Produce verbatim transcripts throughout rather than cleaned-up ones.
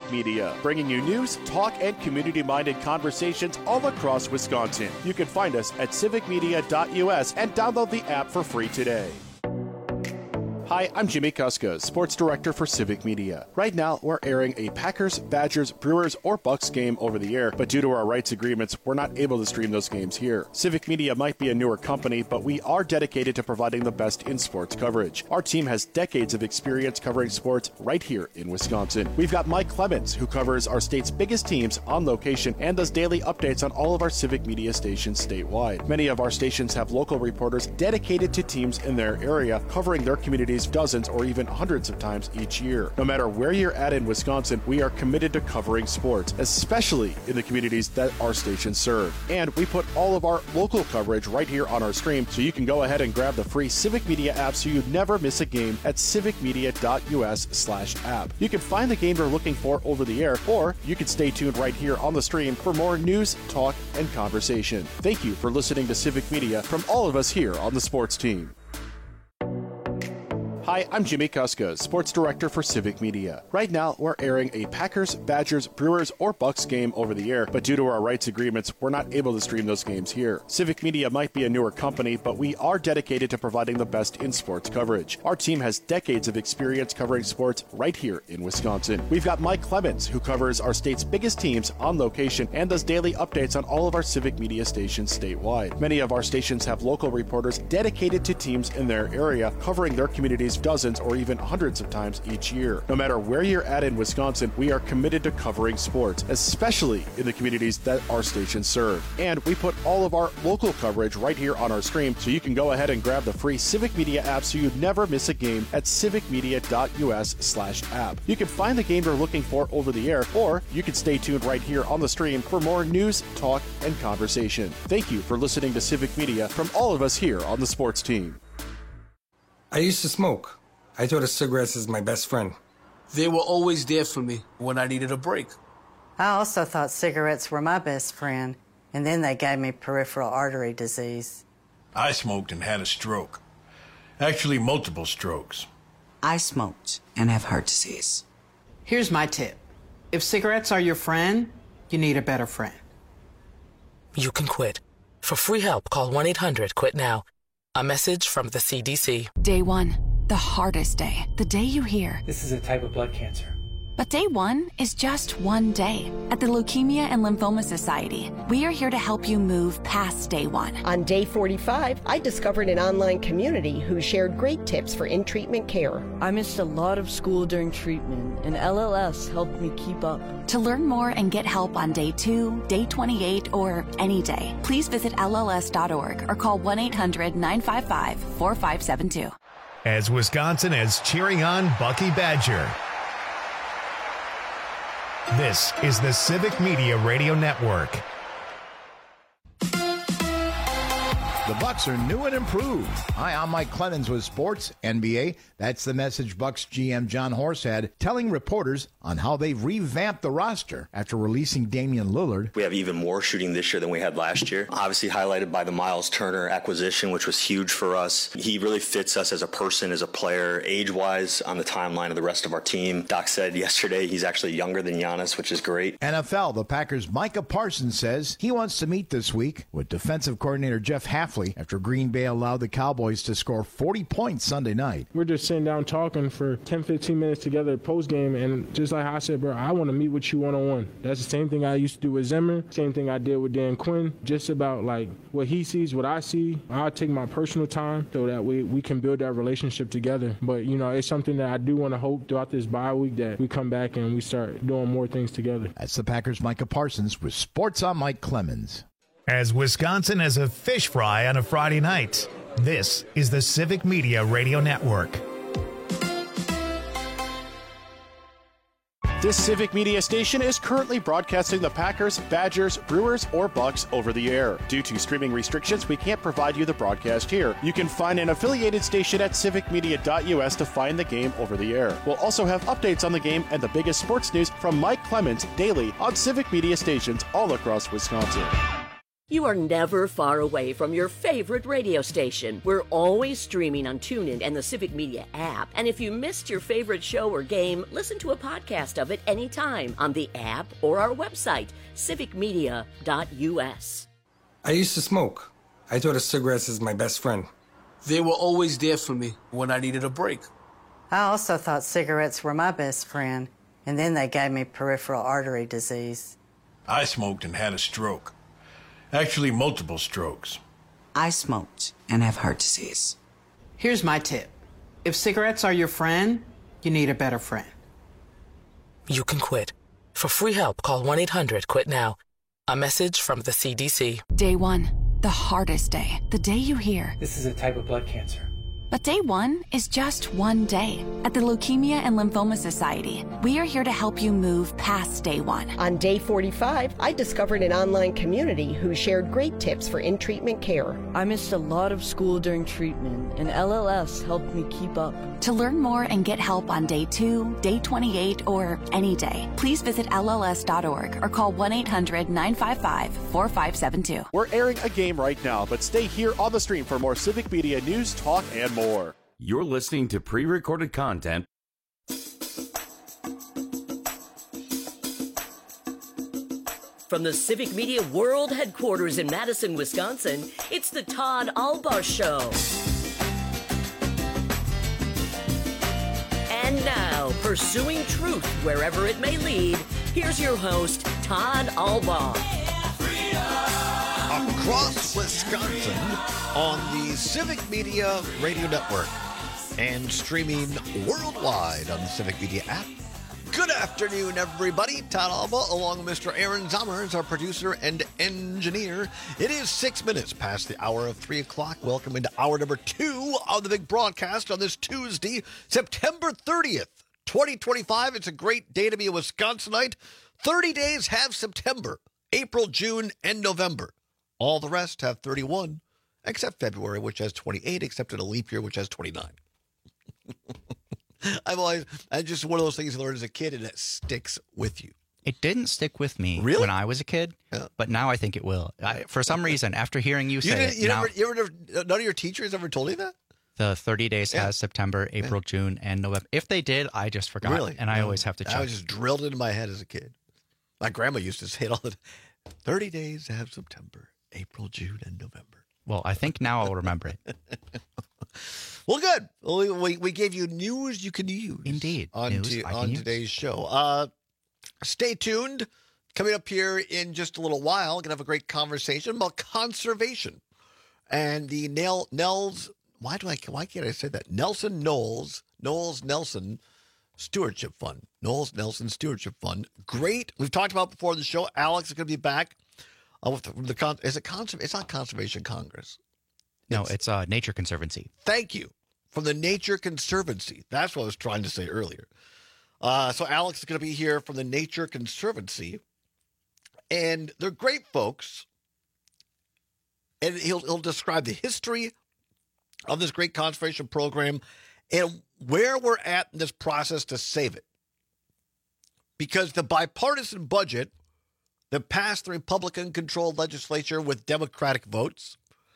Civic Media, bringing you news, talk, and community-minded conversations all across Wisconsin. You can find us at civic media dot U S and download the app for free today. Hi, I'm Jimmy Kuska, Sports Director for Civic Media. Right now, we're airing a Packers, Badgers, Brewers, or Bucks game over the air, but due to our rights agreements, we're not able to stream those games here. Civic Media might be a newer company, but we are dedicated to providing the best in sports coverage. Our team has decades of experience covering sports right here in Wisconsin. We've got Mike Clemens, who covers our state's biggest teams on location and does daily updates on all of our Civic Media stations statewide. Many of our stations have local reporters dedicated to teams in their area, covering their communities dozens or even hundreds of times each year. No matter where you're at in Wisconsin, we are committed to covering sports, especially in the communities that our stations serve. And we put all of our local coverage right here on our stream, so you can go ahead and grab the free Civic Media app so you never miss a game at civic media dot U S slash app. You can find the game you're looking for over the air, or you can stay tuned right here on the stream for more news, talk, and conversation. Thank you for listening to Civic Media from all of us here on the sports team. Hi, I'm Jimmy Kuska, Sports Director for Civic Media. Right now, we're airing a Packers, Badgers, Brewers, or Bucks game over the air, but due to our rights agreements, we're not able to stream those games here. Civic Media might be a newer company, but we are dedicated to providing the best in sports coverage. Our team has decades of experience covering sports right here in Wisconsin. We've got Mike Clemens, who covers our state's biggest teams on location and does daily updates on all of our Civic Media stations statewide. Many of our stations have local reporters dedicated to teams in their area, covering their communities dozens or even hundreds of times each year. No matter where you're at in Wisconsin, we are committed to covering sports, especially in the communities that our stations serve. And we put all of our local coverage right here on our stream, so you can go ahead and grab the free Civic Media app so you never miss a game at civic media dot U S slash app. You can find the game you're looking for over the air, or you can stay tuned right here on the stream for more news, talk, and conversation. Thank you for listening to Civic Media from all of us here on the sports team. I used to smoke. I thought of cigarettes as my best friend. They were always there for me when I needed a break. I also thought cigarettes were my best friend, and then they gave me peripheral artery disease. I smoked and had a stroke. Actually, multiple strokes. I smoked and have heart disease. Here's my tip. If cigarettes are your friend, you need a better friend. You can quit. For free help, call one eight hundred quit now. A message from the C D C. Day one, the hardest day. The day you hear, this is a type of blood cancer. But day one is just one day. At the Leukemia and Lymphoma Society, we are here to help you move past day one. On day forty-five, I discovered an online community who shared great tips for in-treatment care. I missed a lot of school during treatment, and L L S helped me keep up. To learn more and get help on day two, day twenty-eight, or any day, please visit L L S dot org or call one eight hundred nine five five four five seven two. As Wisconsin is cheering on Bucky Badger. This is the Civic Media Radio Network. The Bucks are new and improved. Hi, I'm Mike Clemens with Sports N B A. That's the message Bucks G M John Horst had, telling reporters on how they've revamped the roster after releasing Damian Lillard. We have even more shooting this year than we had last year. Obviously highlighted by the Miles Turner acquisition, which was huge for us. He really fits us as a person, as a player, age-wise, on the timeline of the rest of our team. Doc said yesterday he's actually younger than Giannis, which is great. N F L, the Packers' Micah Parsons says he wants to meet this week with defensive coordinator Jeff Hafley after Green Bay allowed the Cowboys to score forty points Sunday night. We're just sitting down talking for ten, fifteen minutes together post-game, and just like I said, bro, I want to meet with you one-on-one. That's the same thing I used to do with Zimmer, same thing I did with Dan Quinn, just about like what he sees, what I see. I'll take my personal time so that we, we can build that relationship together. But, you know, it's something that I do want to hope throughout this bye week that we come back and we start doing more things together. That's the Packers' Micah Parsons with Sports on Mike Clemens. As Wisconsin is a fish fry on a Friday night, this is the Civic Media Radio Network. This Civic Media station is currently broadcasting the Packers, Badgers, Brewers, or Bucks over the air. Due to streaming restrictions, we can't provide you the broadcast here. You can find an affiliated station at civic media dot U S to find the game over the air. We'll also have updates on the game and the biggest sports news from Mike Clemens daily on Civic Media stations all across Wisconsin. You are never far away from your favorite radio station. We're always streaming on TuneIn and the Civic Media app. And if you missed your favorite show or game, listen to a podcast of it anytime on the app or our website, civic media dot u s. I used to smoke. I thought of cigarettes as my best friend. They were always there for me when I needed a break. I also thought cigarettes were my best friend, and then they gave me peripheral artery disease. I smoked and had a stroke. Actually, multiple strokes. I smoked and have heart disease. Here's my tip. If cigarettes are your friend, you need a better friend. You can quit. For free help, call one eight hundred quit now. A message from the C D C. Day one, the hardest day. The day you hear, this is a type of blood cancer. But day one is just one day. At the Leukemia and Lymphoma Society, we are here to help you move past day one. On day forty-five, I discovered an online community who shared great tips for in-treatment care. I missed a lot of school during treatment, and L L S helped me keep up. To learn more and get help on day two, day twenty-eight, or any day, please visit L L S dot org or call one eight hundred nine five five four five seven two. We're airing a game right now, but stay here on the stream for more Civic Media news, talk, and more. More. You're listening to pre-recorded content. From the Civic Media World Headquarters in Madison, Wisconsin, it's the Todd Alba Show. And now, pursuing truth wherever it may lead, here's your host, Todd Alba. Across Wisconsin on the Civic Media Radio Network and streaming worldwide on the Civic Media app. Good afternoon, everybody. Todd Alba, along with Mister Aaron Zommers, our producer and engineer. It is six minutes past the hour of three o'clock. Welcome into hour number two of the big broadcast on this Tuesday, September thirtieth, twenty twenty-five. It's a great day to be a Wisconsinite. thirty days have September, April, June, and November. All the rest have thirty-one, except February, which has twenty-eight, except in a leap year, which has twenty-nine. I've always, I just one of those things you learn as a kid, and it sticks with you. It didn't stick with me really? when I was a kid, yeah. but now I think it will. I, for some reason, after hearing you, you say it, you now, never, you ever, none of your teachers ever told you that? The thirty days yeah. has September, April, yeah. June, and November. If they did, I just forgot, really? and I no. always have to check. I was just drilled into my head as a kid. My grandma used to say it all the time. thirty days have September, April, June, and November. Well, I think now I'll remember it. Well, good. We, we, we gave you news you can use. Indeed. On, news to, I on can today's use. show. Uh, stay tuned. Coming up here in just a little while, going to have a great conversation about conservation. And the Nell, Nels, why do I, why can't I say that? Nelson Knowles, Knowles Nelson Stewardship Fund. Knowles Nelson Stewardship Fund. Great. We've talked about before the show. Alex is going to be back. Uh, with the, the con- is it conser- It's not Conservation Congress. No, it's, it's uh, Nature Conservancy. Thank you. From the Nature Conservancy. That's what I was trying to say earlier. Uh, so Alex is going to be here from the Nature Conservancy. And they're great folks. And he'll, he'll describe the history of this great conservation program and where we're at in this process to save it. Because the bipartisan budget that passed the Republican-controlled legislature with Democratic votes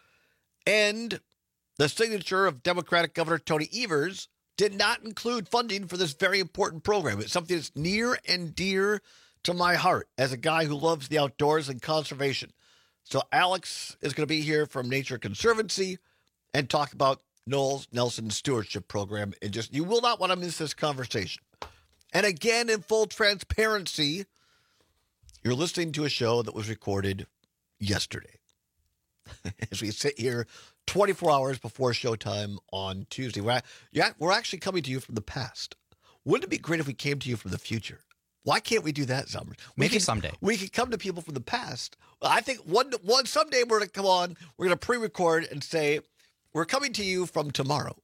and the signature of Democratic Governor Tony Evers did not include funding for this very important program. It's something that's near and dear to my heart as a guy who loves the outdoors and conservation. So Alex is going to be here from Nature Conservancy and talk about Knowles Nelson Stewardship Program. And just, you will not want to miss this conversation. And again, in full transparency, you're listening to a show that was recorded yesterday. As we sit here twenty-four hours before showtime on Tuesday. We're, yeah, we're actually coming to you from the past. Wouldn't it be great if we came to you from the future? Why can't we do that, Zommers? Maybe can, someday. We could come to people from the past. I think one, one someday we're going to come on, we're going to pre-record and say, we're coming to you from tomorrow.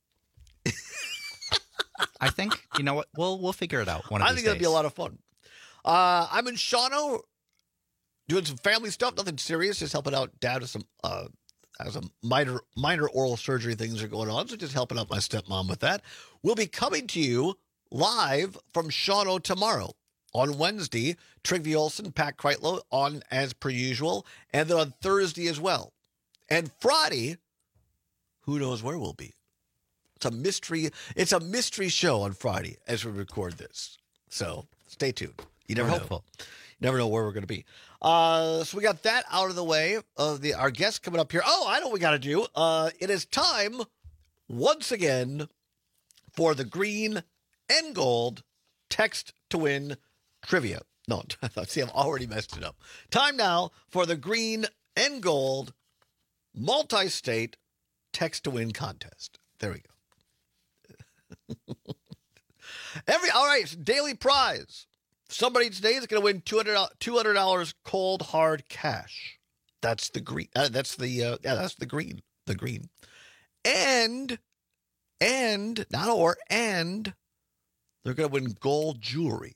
I think, you know what, we'll we'll figure it out one of I these think that'll days. be a lot of fun. Uh, I'm in Shawano doing some family stuff, nothing serious, just helping out Dad with some uh, some minor minor oral surgery things are going on, so just helping out my stepmom with that. We'll be coming to you live from Shawano tomorrow. On Wednesday, Trygve Olsen, Pat Kreitlow on as per usual, and then on Thursday as well. And Friday, who knows where we'll be. It's a mystery. It's a mystery show on Friday as we record this. So stay tuned. You never We're know. hopeful. You never know where we're going to be. Uh, so we got that out of the way. Of the our guests coming up here. Oh, I know what we got to do. Uh, it is time once again for the green and gold text to win trivia. No, see, I've already messed it up. Time now for the green and gold multi-state text to win contest. There we go. Every all right, daily prize. Somebody today is going to win two hundred dollars cold hard cash. That's the green. Uh, that's the uh, yeah. That's the green. The green, and and not or and they're going to win gold jewelry,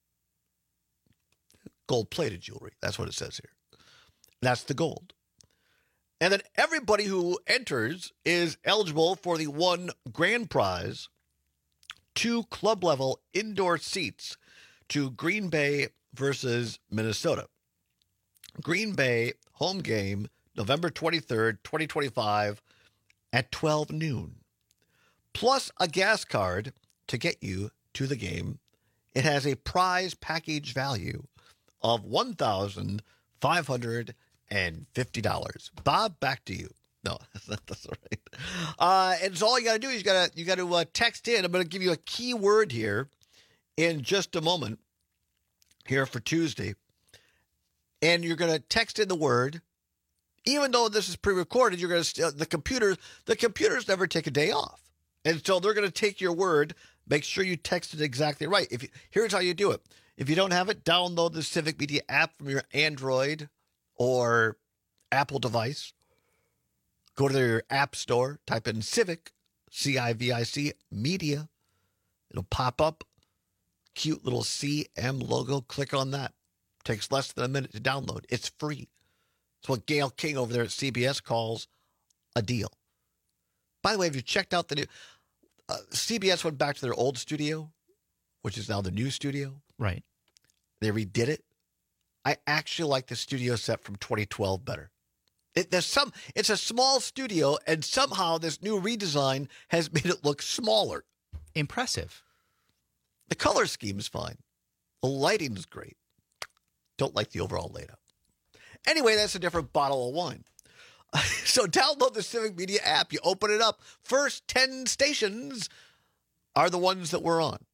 gold plated jewelry. That's what it says here. That's the gold. And then everybody who enters is eligible for the one grand prize, two club-level indoor seats to Green Bay versus Minnesota. Green Bay home game, November twenty-third, twenty twenty-five at twelve noon. Plus a gas card to get you to the game. It has a prize package value of one thousand five hundred dollars. And fifty dollars. Bob, back to you. No, that's all right. Uh, and so all you got to do is you got to you got to uh, text in. I'm going to give you a key word here in just a moment here for Tuesday. And you're going to text in the word. Even though this is pre-recorded, you're going to uh, the computer the computers never take a day off. And so they're going to take your word. Make sure you text it exactly right. If you, here's how you do it. If you don't have it, download the Civic Media app from your Android or Apple device. Go to their app store, type in Civic, C I V I C, Media. It'll pop up. Cute little C M logo. Click on that. Takes less than a minute to download. It's free. It's what Gail King over there at C B S calls a deal. By the way, have you checked out the new... Uh, C B S went back to their old studio, which is now the new studio. Right. They redid it. I actually like the studio set from twenty twelve better. It, there's some. It's a small studio, and somehow this new redesign has made it look smaller. Impressive. The color scheme is fine. The lighting is great. Don't like the overall layout. Anyway, that's a different bottle of wine. So download the Civic Media app. You open it up. First ten stations are the ones that we're on.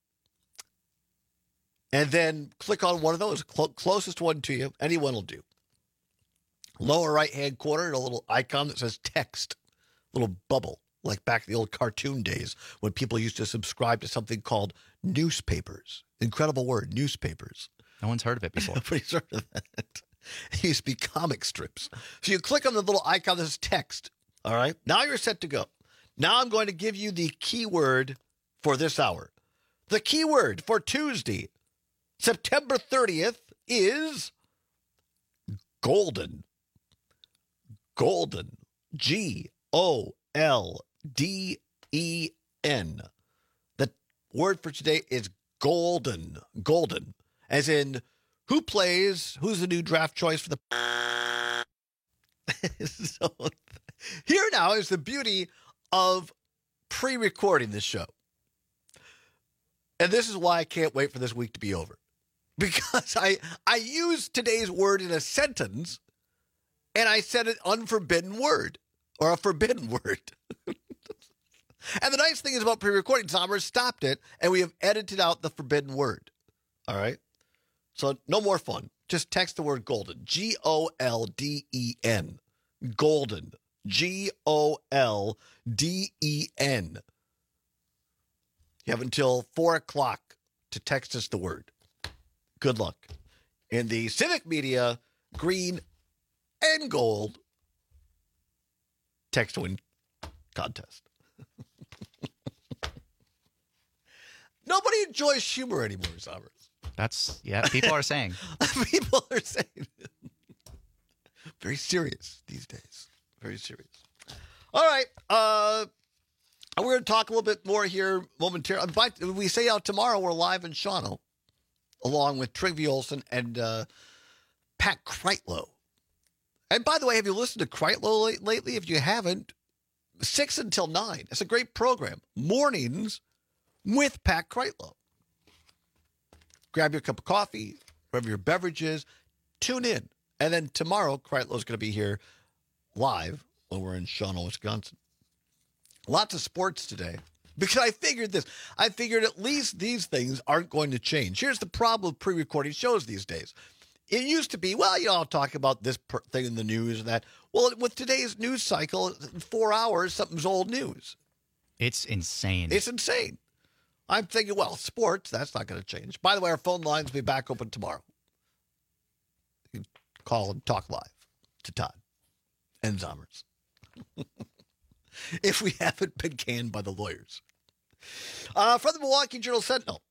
And then click on one of those, cl- closest one to you. Anyone will do. Lower right-hand corner, a little icon that says text, little bubble, like back in the old cartoon days when people used to subscribe to something called newspapers. Incredible word, newspapers. No one's heard of it before. Nobody's heard of that. It used to be comic strips. So you click on the little icon that says text. All right. Now you're set to go. Now I'm going to give you the keyword for this hour. The keyword for Tuesday, September thirtieth, is golden. Golden. G O L D E N. The word for today is golden. Golden. As in, who plays, who's the new draft choice for the... So, here now is the beauty of pre-recording this show. And this is why I can't wait for this week to be over. Because I, I used today's word in a sentence, and I said an unforbidden word, or a forbidden word. And the nice thing is about pre-recording, Sommer stopped it, and we have edited out the forbidden word. All right? So no more fun. Just text the word golden. G O L D E N. Golden. G O L D E N. You have until four o'clock to text us the word. Good luck. In the Civic Media green and gold text to win contest. Nobody enjoys humor anymore, Somers. That's, yeah, people are saying. People are saying. Very serious these days. Very serious. All right. Uh, we're going to talk a little bit more here momentarily. We say out tomorrow we're live in Shawano. along with Trygve Olsen and uh, Pat Kreitlow. And by the way, have you listened to Kreitlow late, lately? If you haven't, six until nine. It's a great program. Mornings with Pat Kreitlow. Grab your cup of coffee, grab your beverages, tune in. And then tomorrow, Kreitlow's going to be here live when we're in Shawano, Wisconsin. Lots of sports today. Because I figured this. I figured at least these things aren't going to change. Here's the problem with pre-recording shows these days. It used to be, well, you know, I'll talk about this per- thing in the news and that. Well, with today's news cycle, in four hours, something's old news. It's insane. It's insane. I'm thinking, well, sports, that's not going to change. By the way, our phone lines will be back open tomorrow. You can call and talk live to Todd and Zommers. If we haven't been canned by the lawyers. Uh, from the Milwaukee Journal Sentinel.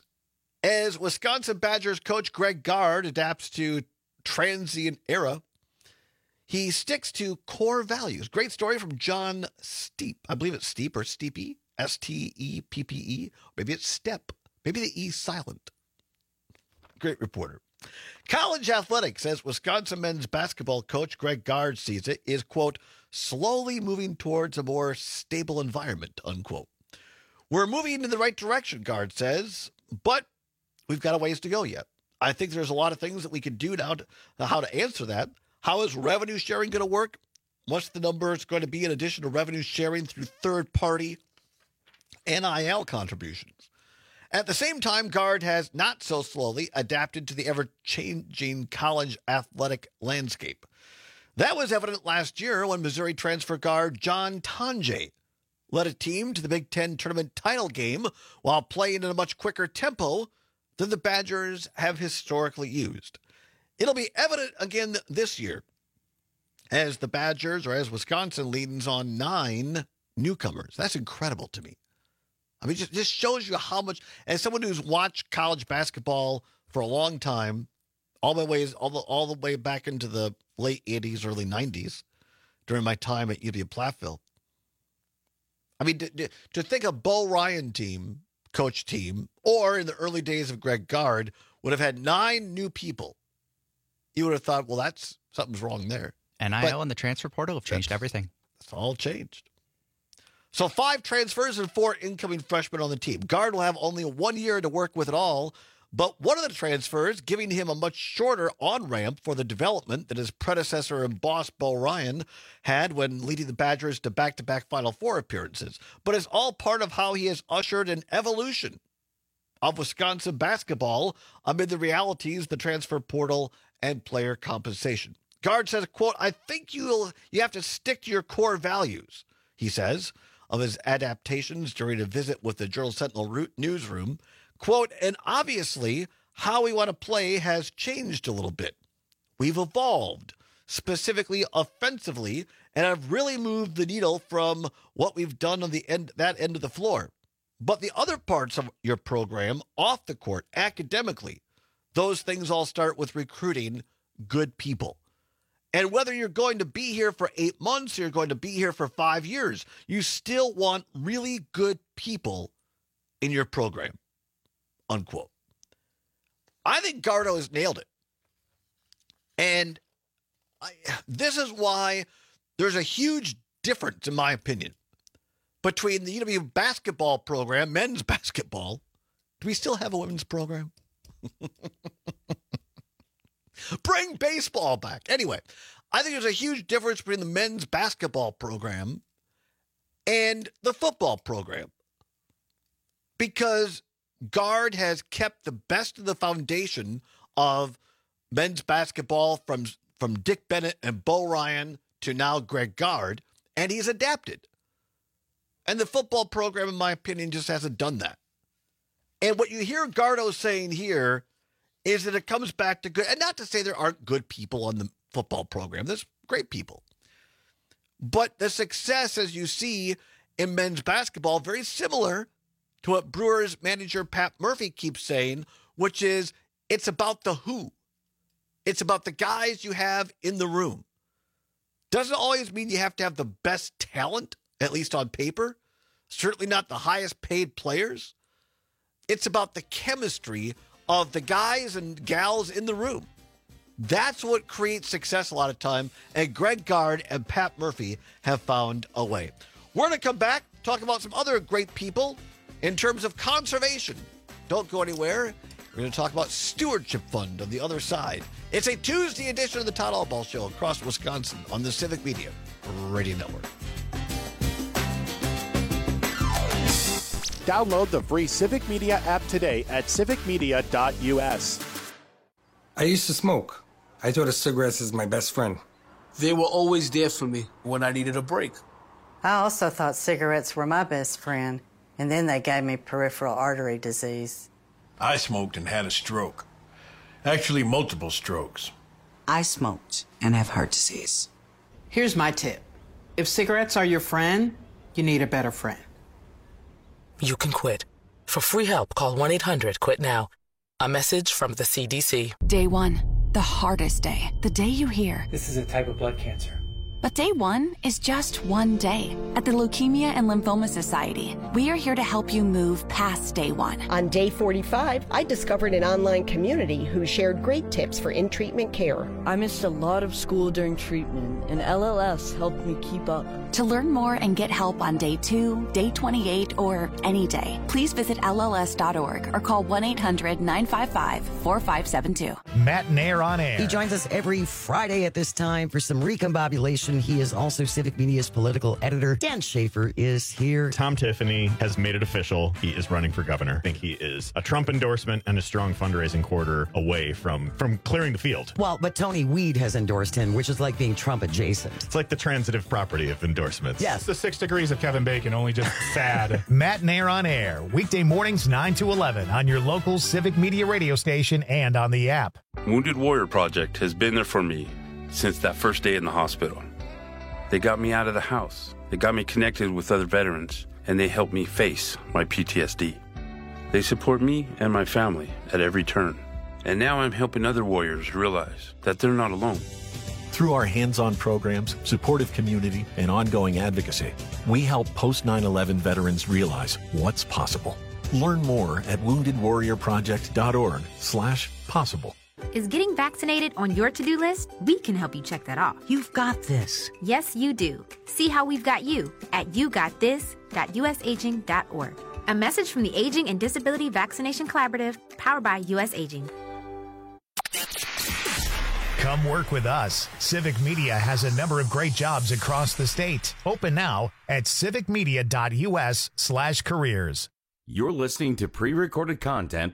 As Wisconsin Badgers coach Greg Gard adapts to transient era, he sticks to core values. Great story from John Steep. I believe it's Steep or Steepy. S T E P P E. Maybe it's Step. Maybe the E silent. Great reporter. College athletics, as Wisconsin men's basketball coach Greg Gard sees it, is, quote, slowly moving towards a more stable environment, unquote. We're moving in the right direction, Gard says, but we've got a ways to go yet. I think there's a lot of things that we could do now to how to answer that. How is revenue sharing going to work? What's the numbers going to be in addition to revenue sharing through third-party N I L contributions? At the same time, Gard has not so slowly adapted to the ever-changing college athletic landscape. That was evident last year when Missouri transfer guard John Tonje led a team to the Big Ten tournament title game while playing at a much quicker tempo than the Badgers have historically used. It'll be evident again this year as the Badgers, or as Wisconsin, leans on nine newcomers. That's incredible to me. I mean, just, just shows you how much, as someone who's watched college basketball for a long time, all the ways, all the all the way back into the late eighties, early nineties, during my time at U W Platteville. I mean, to, to think a Bo Ryan team, coach team, or in the early days of Greg Gard, would have had nine new people, you would have thought, well, that's something's wrong there. N I L and the transfer portal have changed everything. It's all changed. So five transfers and four incoming freshmen on the team. Gard will have only one year to work with it all, but one of the transfers giving him a much shorter on-ramp for the development that his predecessor and boss Bo Ryan had when leading the Badgers to back-to-back Final Four appearances. But it's all part of how he has ushered an evolution of Wisconsin basketball amid the realities of the transfer portal and player compensation. Gard says, quote, I think you'll you have to stick to your core values, he says, of his adaptations during a visit with the Journal Sentinel newsroom. Quote, and obviously how we want to play has changed a little bit. We've evolved, specifically offensively, and have really moved the needle from what we've done on the end that end of the floor. But the other parts of your program, off the court, academically, those things all start with recruiting good people. And whether you're going to be here for eight months or you're going to be here for five years, you still want really good people in your program, unquote. I think Gardo has nailed it. And I, this is why there's a huge difference, in my opinion, between the U W basketball program, men's basketball. Do we still have a women's program? Bring baseball back. Anyway, I think there's a huge difference between the men's basketball program and the football program. Because Gard has kept the best of the foundation of men's basketball from, from Dick Bennett and Bo Ryan to now Greg Gard, and he's adapted. And the football program, in my opinion, just hasn't done that. And what you hear Gardo saying here is that it comes back to good, and not to say there aren't good people on the football program. There's great people. But the success, as you see in men's basketball, very similar to what Brewers manager Pat Murphy keeps saying, which is it's about the who. It's about the guys you have in the room. Doesn't always mean you have to have the best talent, at least on paper. Certainly not the highest paid players. It's about the chemistry of the guys and gals in the room. That's what creates success a lot of time, and Greg Gard and Pat Murphy have found a way. We're going to come back, talk about some other great people in terms of conservation. Don't go anywhere. We're going to talk about Stewardship Fund on the other side. It's a Tuesday edition of the Todd Albaugh Show across Wisconsin on the Civic Media Radio Network. Download the free Civic Media app today at civic media dot u s. I used to smoke. I thought of cigarettes as my best friend. They were always there for me when I needed a break. I also thought cigarettes were my best friend, and then they gave me peripheral artery disease. I smoked and had a stroke. Actually, multiple strokes. I smoked and have heart disease. Here's my tip. If cigarettes are your friend, you need a better friend. You can quit. For free help, call one eight hundred quit now. A message from the C D C. Day one, the hardest day. The day you hear, this is a type of blood cancer. But day one is just one day. At the Leukemia and Lymphoma Society, we are here to help you move past day one. On day forty-five, I discovered an online community who shared great tips for in-treatment care. I missed a lot of school during treatment, and L L S helped me keep up. To learn more and get help on day two, day twenty-eight, or any day, please visit L L S dot org or call one eight hundred nine five five four five seven two. Matt Nair on air. He joins us every Friday at this time for some recombobulation. He is also Civic Media's political editor. Dan Schaefer is here. Tom Tiffany has made it official. He is running for governor. I think he is a Trump endorsement and a strong fundraising quarter away from, from clearing the field. Well, but Tony Weed has endorsed him, which is like being Trump adjacent. It's like the transitive property of endorsements. Yes. It's the six degrees of Kevin Bacon, only just sad. Matt Nair on air, weekday mornings nine to eleven on your local Civic Media radio station and on the app. Wounded Warrior Project has been there for me since that first day in the hospital. They got me out of the house. They got me connected with other veterans, and they helped me face my P T S D. They support me and my family at every turn. And now I'm helping other warriors realize that they're not alone. Through our hands-on programs, supportive community, and ongoing advocacy, we help post nine eleven veterans realize what's possible. Learn more at wounded warrior project dot org slash possible. Is getting vaccinated on your to-do list? We can help you check that off. You've got this. Yes, you do. See how we've got you at you got this dot u s aging dot org. A message from the Aging and Disability Vaccination Collaborative, powered by U S Aging. Come work with us. Civic Media has a number of great jobs across the state. Open now at civic media dot u s slash careers. You're listening to pre-recorded content.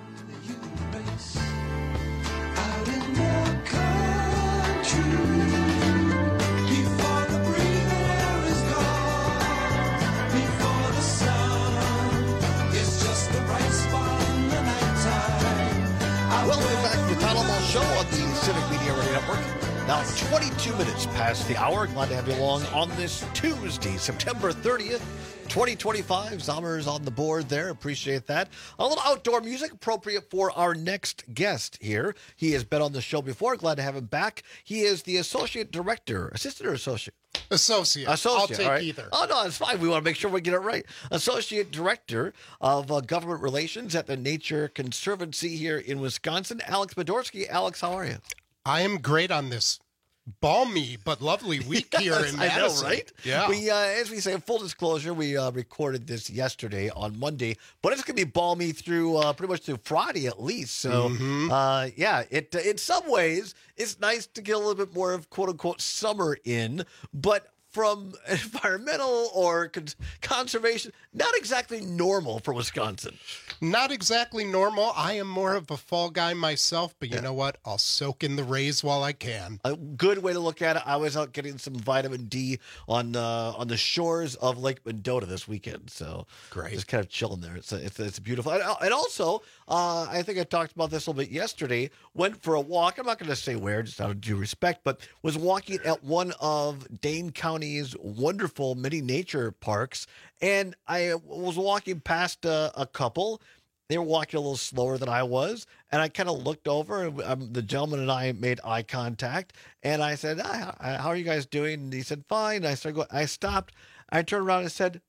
Welcome back to the Todd Albaugh Show on the Civic Media Radio Network. Now, twenty-two minutes past the hour. Glad to have you along on this Tuesday, September thirtieth, twenty twenty-five. Zommer's on the board there. Appreciate that. A little outdoor music appropriate for our next guest here. He has been on the show before. Glad to have him back. He is the Associate Director, Assistant or Associate? Associate. Associate. I'll take right. either. Oh, no, it's fine. We want to make sure we get it right. Associate Director of uh, Government Relations at the Nature Conservancy here in Wisconsin, Alex Podorsky. Alex, how are you? I am great on this balmy but lovely week here Yes, in I Madison. know, right? Yeah. We, uh, as we say, full disclosure, we uh, recorded this yesterday on Monday, but it's going to be balmy through uh, pretty much through Friday at least. So, Mhm. uh, yeah, it uh, in some ways, it's nice to get a little bit more of quote unquote summer in, but from environmental or con- conservation, not exactly normal for Wisconsin. Not exactly normal. I am more of a fall guy myself, but you know what? I'll soak in the rays while I can. A good way to look at it. I was out getting some vitamin D on uh, on the shores of Lake Mendota this weekend. So great, just kind of chilling there. It's a, it's, a, it's beautiful. And, and also, uh, I think I talked about this a little bit yesterday. Went for a walk. I'm not going to say where, just out of due respect, but was walking at one of Dane County's wonderful mini nature parks, and I was walking past a, a couple. They were walking a little slower than I was, and I kind of looked over, and um, the gentleman and I made eye contact, and I said, "Hi, how are you guys doing?" And he said, "Fine." And I started going, I stopped. I turned around and said,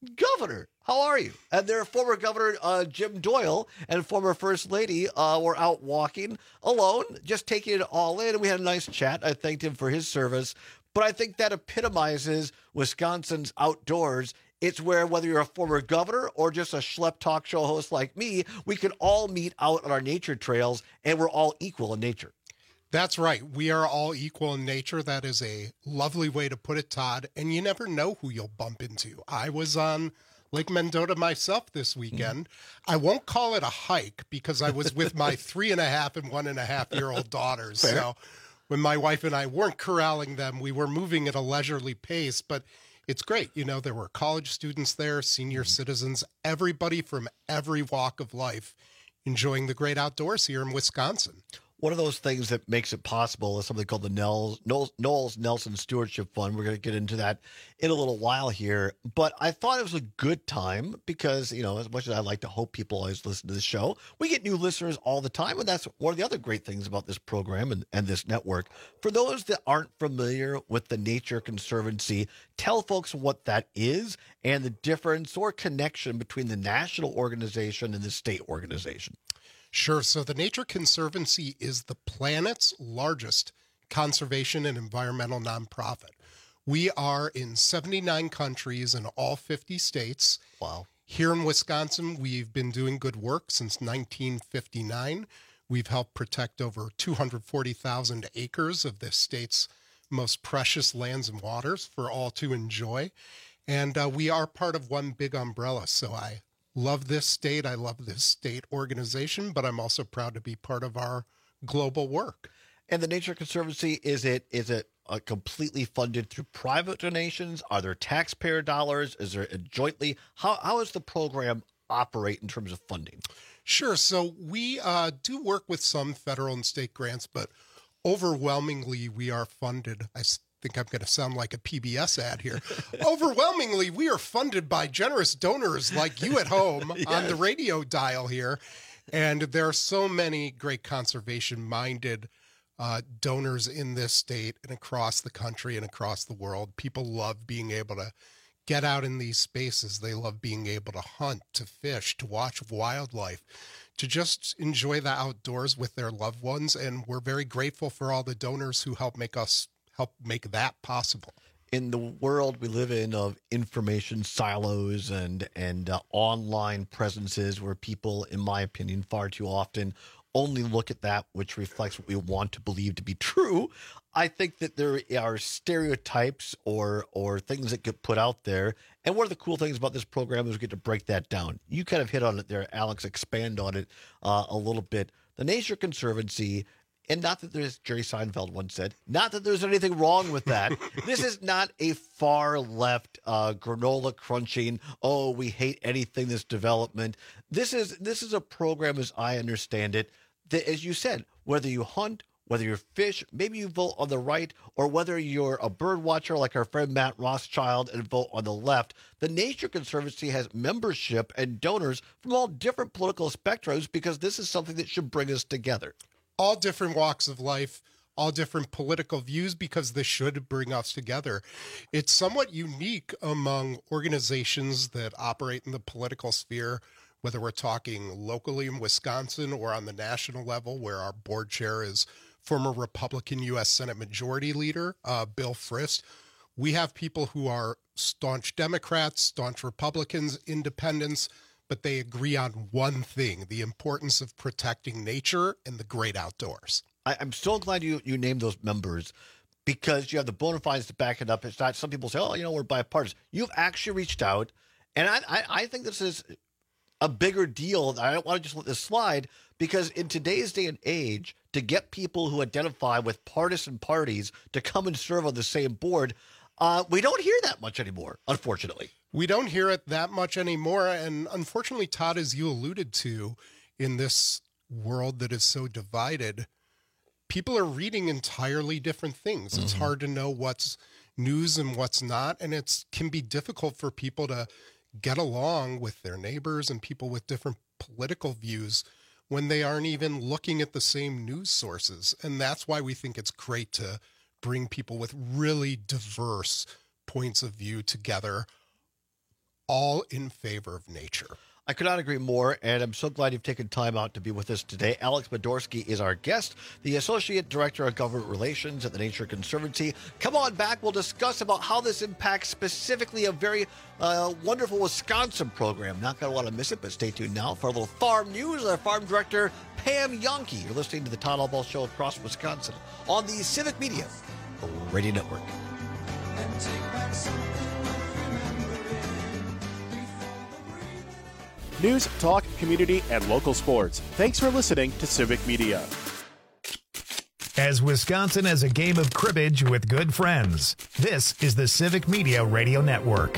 governor. How are you? And their former governor, uh, Jim Doyle, and former First Lady uh, were out walking alone, just taking it all in. And we had a nice chat. I thanked him for his service. But I think that epitomizes Wisconsin's outdoors. It's where, whether you're a former governor or just a schlep talk show host like me, we can all meet out on our nature trails, and we're all equal in nature. That's right. We are all equal in nature. That is a lovely way to put it, Todd. And you never know who you'll bump into. I was on Lake Mendota myself this weekend. Mm-hmm. I won't call it a hike because I was with my three and a half and one and a half year old daughters. Fair. So when my wife and I weren't corralling them, we were moving at a leisurely pace. But it's great. You know, there were college students there, senior mm-hmm. citizens, everybody from every walk of life enjoying the great outdoors here in Wisconsin. One of those things that makes it possible is something called the Knowles, Knowles, Knowles Nelson Stewardship Fund. We're going to get into that in a little while here. But I thought it was a good time because, you know, as much as I like to hope people always listen to the show, we get new listeners all the time. And that's one of the other great things about this program and, and this network. For those that aren't familiar with the Nature Conservancy, tell folks what that is and the difference or connection between the national organization and the state organization. Sure. So the Nature Conservancy is the planet's largest conservation and environmental nonprofit. We are in seventy-nine countries in all fifty states. Wow. Here in Wisconsin, we've been doing good work since nineteen fifty-nine. We've helped protect over two hundred forty thousand acres of this state's most precious lands and waters for all to enjoy. And uh, we are part of one big umbrella. So I love this state. I love this state organization, but I'm also proud to be part of our global work. And the Nature Conservancy, is it is it uh, completely funded through private donations? Are there taxpayer dollars? Is there a jointly? How how does the program operate in terms of funding? Sure. So we uh, do work with some federal and state grants, but overwhelmingly we are funded. I think I'm going to sound like a P B S ad here. Overwhelmingly, we are funded by generous donors like you at home yes. on the radio dial here. And there are so many great conservation-minded uh, donors in this state and across the country and across the world. People love being able to get out in these spaces. They love being able to hunt, to fish, to watch wildlife, to just enjoy the outdoors with their loved ones. And we're very grateful for all the donors who help make us help make that possible. In the world we live in of information silos and and uh, online presences where people, in my opinion, far too often only look at that which reflects what we want to believe to be true, I think that there are stereotypes or or things that get put out there. And one of the cool things about this program is we get to break that down. You kind of hit on it there, Alex. Expand on it uh, a little bit. The Nature Conservancy, and not that there's, Jerry Seinfeld once said, not that there's anything wrong with that. This is not a far left uh, granola crunching, oh, we hate anything that's development. This is this is a program, as I understand it, that, as you said, whether you hunt, whether you fish, maybe you vote on the right, or whether you're a bird watcher like our friend Matt Rothschild and vote on the left, the Nature Conservancy has membership and donors from all different political spectrums because this is something that should bring us together. All different walks of life, all different political views, because this should bring us together. It's somewhat unique among organizations that operate in the political sphere, whether we're talking locally in Wisconsin or on the national level, where our board chair is former Republican U S Senate Majority Leader uh, Bill Frist. We have people who are staunch Democrats, staunch Republicans, independents, but they agree on one thing: the importance of protecting nature and the great outdoors. I, I'm so glad you, you named those members, because you have the bona fides to back it up. It's not, some people say, oh, you know, we're bipartisan. You've actually reached out, and I, I, I think this is a bigger deal. I don't want to just let this slide, because in today's day and age, to get people who identify with partisan parties to come and serve on the same board, uh, we don't hear that much anymore, unfortunately. We don't hear it that much anymore. And unfortunately, Todd, as you alluded to, in this world that is so divided, people are reading entirely different things. Mm-hmm. It's hard to know what's news and what's not. And it can be difficult for people to get along with their neighbors and people with different political views when they aren't even looking at the same news sources. And that's why we think it's great to bring people with really diverse points of view together all in favor of nature. I could not agree more, and I'm so glad you've taken time out to be with us today. Alex Modorsky is our guest, the Associate Director of Government Relations at the Nature Conservancy. Come on back. We'll discuss about how this impacts specifically a very uh, wonderful Wisconsin program. Not going to want to miss it, but stay tuned now for a little farm news. Our farm director, Pam Yonke. You're listening to the Todd Albaugh Show across Wisconsin on the Civic Media Radio Network. News, talk, community, and local sports. Thanks for listening to Civic Media. As Wisconsin as a game of cribbage with good friends, this is the Civic Media Radio Network.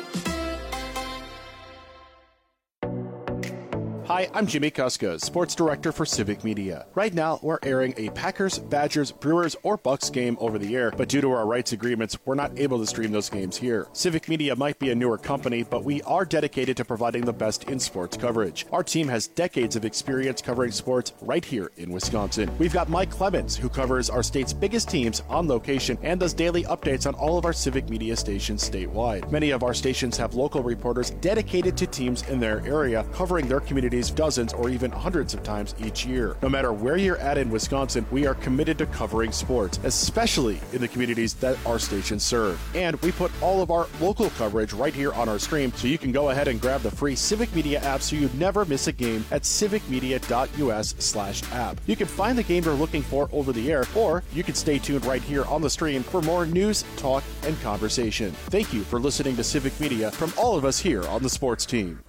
Hi, I'm Jimmy Kuska, Sports Director for Civic Media. Right now, we're airing a Packers, Badgers, Brewers, or Bucks game over the air, but due to our rights agreements, we're not able to stream those games here. Civic Media might be a newer company, but we are dedicated to providing the best in sports coverage. Our team has decades of experience covering sports right here in Wisconsin. We've got Mike Clemens, who covers our state's biggest teams on location and does daily updates on all of our Civic Media stations statewide. Many of our stations have local reporters dedicated to teams in their area, covering their communities dozens or even hundreds of times each year. No matter where you're at in Wisconsin, we are committed to covering sports, especially in the communities that our stations serve. And we put all of our local coverage right here on our stream, so you can go ahead and grab the free Civic Media app so you never miss a game at civicmedia.us slash app. You can find the game you're looking for over the air, or you can stay tuned right here on the stream for more news, talk, and conversation. Thank you for listening to Civic Media from all of us here on the sports team.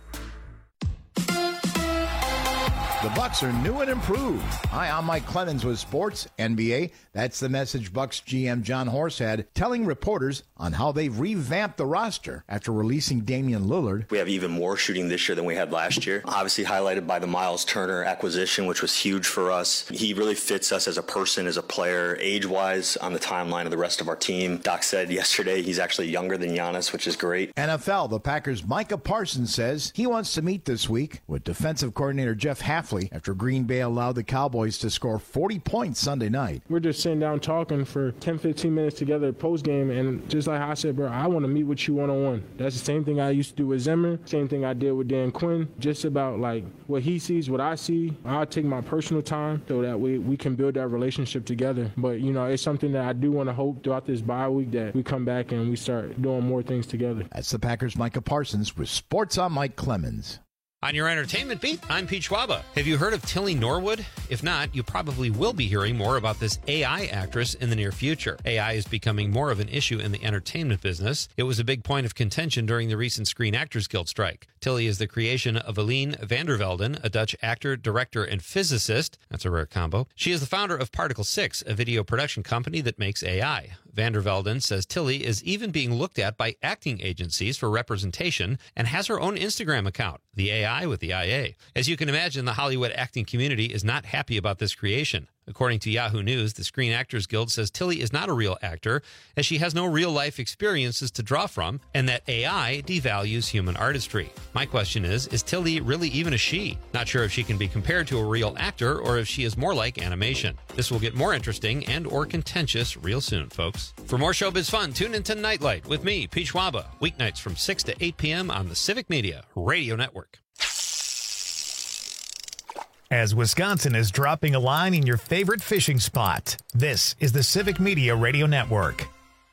The Bucks are new and improved. Hi, I'm Mike Clemens with Sports N B A. That's the message Bucks G M John Horst had, telling reporters on how they've revamped the roster after releasing Damian Lillard. We have even more shooting this year than we had last year. Obviously highlighted by the Miles Turner acquisition, which was huge for us. He really fits us as a person, as a player, age-wise, on the timeline of the rest of our team. Doc said yesterday he's actually younger than Giannis, which is great. N F L, the Packers' Micah Parsons says he wants to meet this week with defensive coordinator Jeff Hafley after Green Bay allowed the Cowboys to score forty points Sunday night. We're just sitting down talking for ten, fifteen minutes together post-game, and just like I said, bro, I want to meet with you one-on-one. That's the same thing I used to do with Zimmer, same thing I did with Dan Quinn, just about like what he sees, what I see. I'll take my personal time so that we, we can build that relationship together. But, you know, it's something that I do want to hope throughout this bye week that we come back and we start doing more things together. That's the Packers' Micah Parsons with Sports on Mike Clemens. On your entertainment beat, I'm Pete Schwaba. Have you heard of Tilly Norwood? If not, you probably will be hearing more about this A I actress in the near future. A I is becoming more of an issue in the entertainment business. It was a big point of contention during the recent Screen Actors Guild strike. Tilly is the creation of Aline van der Velden, a Dutch actor, director, and physicist. That's a rare combo. She is the founder of Particle six, a video production company that makes A I. Van der Velden says Tilly is even being looked at by acting agencies for representation and has her own Instagram account, the A I with the I A. As you can imagine, the Hollywood acting community is not happy about this creation. According to Yahoo News, the Screen Actors Guild says Tilly is not a real actor, as she has no real-life experiences to draw from, and that A I devalues human artistry. My question is, is Tilly really even a she? Not sure if she can be compared to a real actor or if she is more like animation. This will get more interesting and or contentious real soon, folks. For more showbiz fun, tune into Nightlight with me, Pete Schwaba, weeknights from six to eight p.m. on the Civic Media Radio Network. As Wisconsin is dropping a line in your favorite fishing spot, this is the Civic Media Radio Network.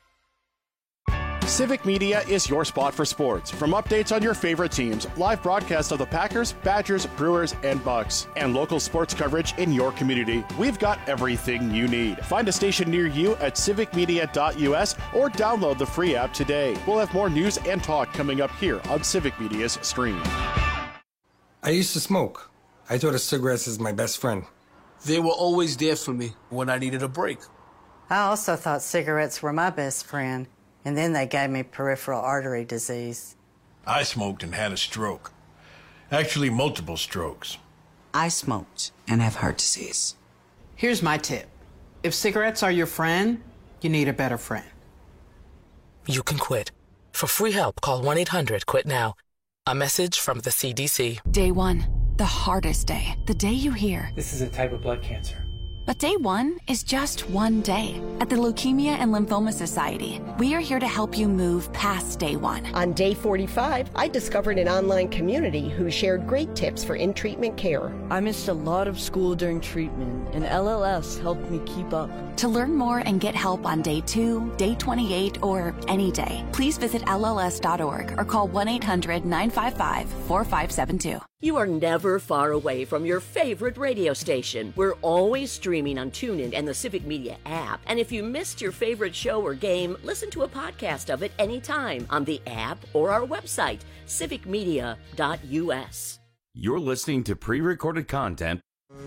Civic Media is your spot for sports. From updates on your favorite teams, live broadcasts of the Packers, Badgers, Brewers, and Bucks, and local sports coverage in your community, we've got everything you need. Find a station near you at civic media dot u s or download the free app today. We'll have more news and talk coming up here on Civic Media's stream. I used to smoke. I thought of cigarettes as my best friend. They were always there for me when I needed a break. I also thought cigarettes were my best friend, and then they gave me peripheral artery disease. I smoked and had a stroke. Actually, multiple strokes. I smoked and have heart disease. Here's my tip. If cigarettes are your friend, you need a better friend. You can quit. For free help, call one eight hundred quit now. A message from the C D C. Day one, the hardest day. The day you hear, this is a type of blood cancer. But day one is just one day. At the Leukemia and Lymphoma Society, we are here to help you move past day one. On day forty-five, I discovered an online community who shared great tips for in-treatment care. I missed a lot of school during treatment, and L L S helped me keep up. To learn more and get help on day two, day twenty-eight, or any day, please visit L L S dot org or call one eight hundred nine five five four five seven two. You are never far away from your favorite radio station. We're always streaming on TuneIn and the Civic Media app. And if you missed your favorite show or game, listen to a podcast of it anytime on the app or our website, civic media dot U S. You're listening to pre-recorded content.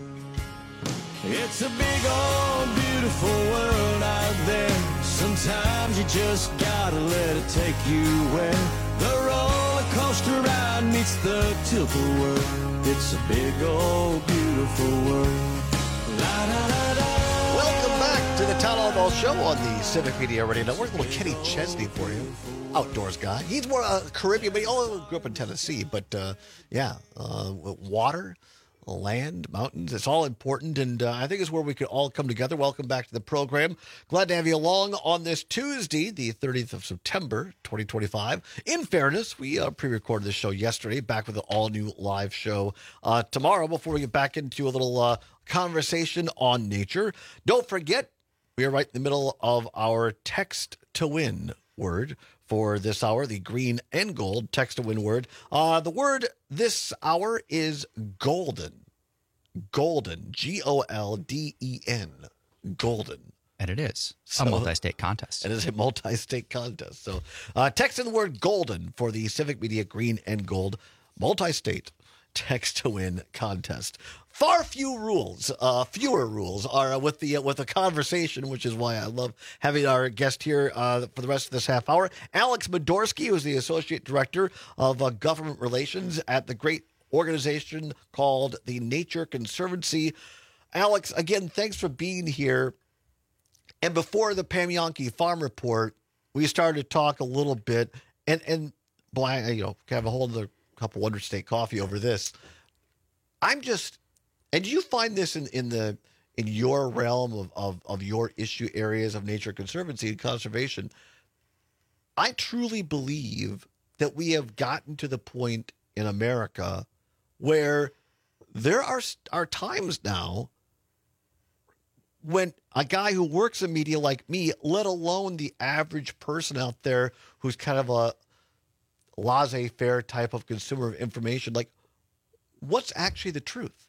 It's a big old beautiful world out there. Sometimes you just gotta let it take you where the roller coaster ride meets the tilt world. It's a big old beautiful world. La, da, da, da. Welcome back to the Town Hall Ball Show on the Civic Media Radio Network. A little Kenny Chesney for you. Outdoors guy. He's more uh, Caribbean, but he all grew up in Tennessee. But uh, yeah, uh, water, land, mountains, it's all important. And uh, I think it's where we could all come together. Welcome back to the program. Glad to have you along on this Tuesday, the thirtieth of September, twenty twenty-five. In fairness, we uh, pre-recorded this show yesterday, back with an all-new live show uh, tomorrow before we get back into a little uh, conversation on nature. Don't forget, we are right in the middle of our text to win word for this hour, the green and gold text to win word. Uh, the word this hour is golden. Golden. G O L D E N. Golden. And it is So- a multi-state contest. It is a multi-state contest. So uh, text in the word golden for the Civic Media green and gold multi-state text to win contest. Far few rules, uh, fewer rules are with the uh, with the conversation, which is why I love having our guest here uh, for the rest of this half hour. Alex Modorsky, who is the Associate Director of uh, Government Relations at the great organization called the Nature Conservancy. Alex, again, thanks for being here. And before the Pam Jahnke Farm Report, we started to talk a little bit, and and boy, I, you know, have a whole other cup of Wonder State coffee over this. I'm just, and do you find this in, in the in your realm of, of of your issue areas of nature conservancy and conservation? I truly believe that we have gotten to the point in America where there are are times now when a guy who works in media like me, let alone the average person out there who's kind of a laissez-faire type of consumer of information, like, what's actually the truth?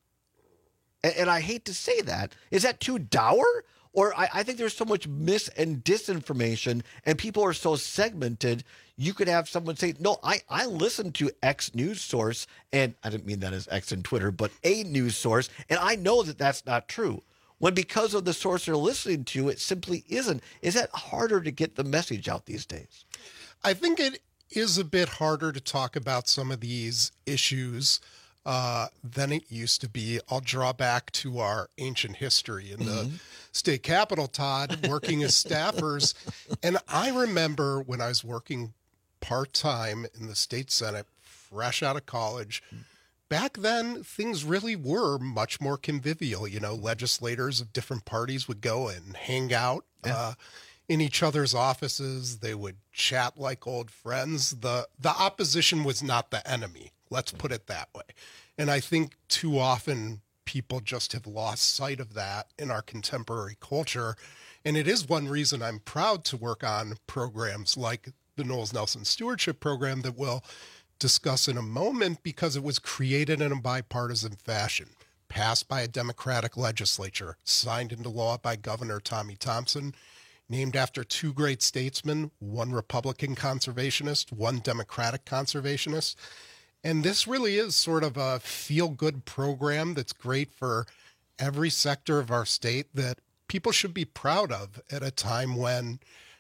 And, and I hate to say that. Is that too dour? Or I, I think there's so much mis and disinformation, and people are so segmented. You could have someone say, no, I, I listen to X news source, and I didn't mean that as X in Twitter, but a news source, and I know that that's not true. When because of the source they're listening to, it simply isn't. Is that harder to get the message out these days? I think it is a bit harder to talk about some of these issues uh, than it used to be. I'll draw back to our ancient history in the mm-hmm. state capitol, Todd, working as staffers. And I remember when I was working part-time in the state Senate, fresh out of college, back then things really were much more convivial. You know, legislators of different parties would go and hang out yeah. uh, in each other's offices. They would chat like old friends. The the opposition was not the enemy. Let's put it that way. And I think too often people just have lost sight of that in our contemporary culture. And it is one reason I'm proud to work on programs like the Knowles Nelson Stewardship Program that we'll discuss in a moment, because it was created in a bipartisan fashion, passed by a Democratic legislature, signed into law by Governor Tommy Thompson, named after two great statesmen, one Republican conservationist, one Democratic conservationist. And this really is sort of a feel-good program that's great for every sector of our state that people should be proud of at a time when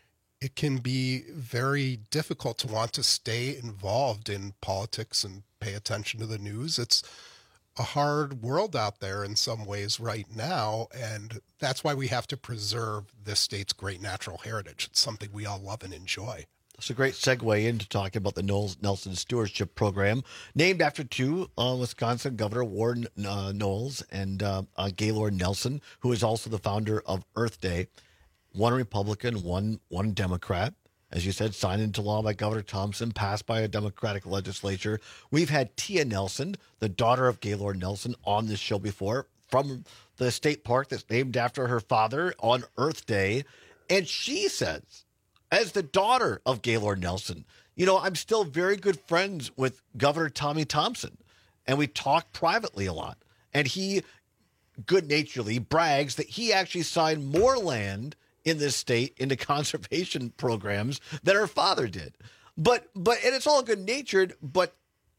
it can be very difficult to want to stay involved in politics and pay attention to the news. It's a hard world out there in some ways right now, and that's why we have to preserve this state's great natural heritage. It's something we all love and enjoy. That's a great segue into talking about the Knowles Nelson Stewardship Program, named after two uh, Wisconsin Governor Warren uh, Knowles and uh, uh, Gaylord Nelson, who is also the founder of Earth Day. One Republican, one one Democrat. As you said, signed into law by Governor Thompson, passed by a Democratic legislature. We've had Tia Nelson, the daughter of Gaylord Nelson, on this show before, from the state park that's named after her father on Earth Day. And she says, as the daughter of Gaylord Nelson, you know, I'm still very good friends with Governor Tommy Thompson, and we talk privately a lot. And he good-naturedly brags that he actually signed more land in this state into conservation programs than her father did. But, but, and it's all good-natured, but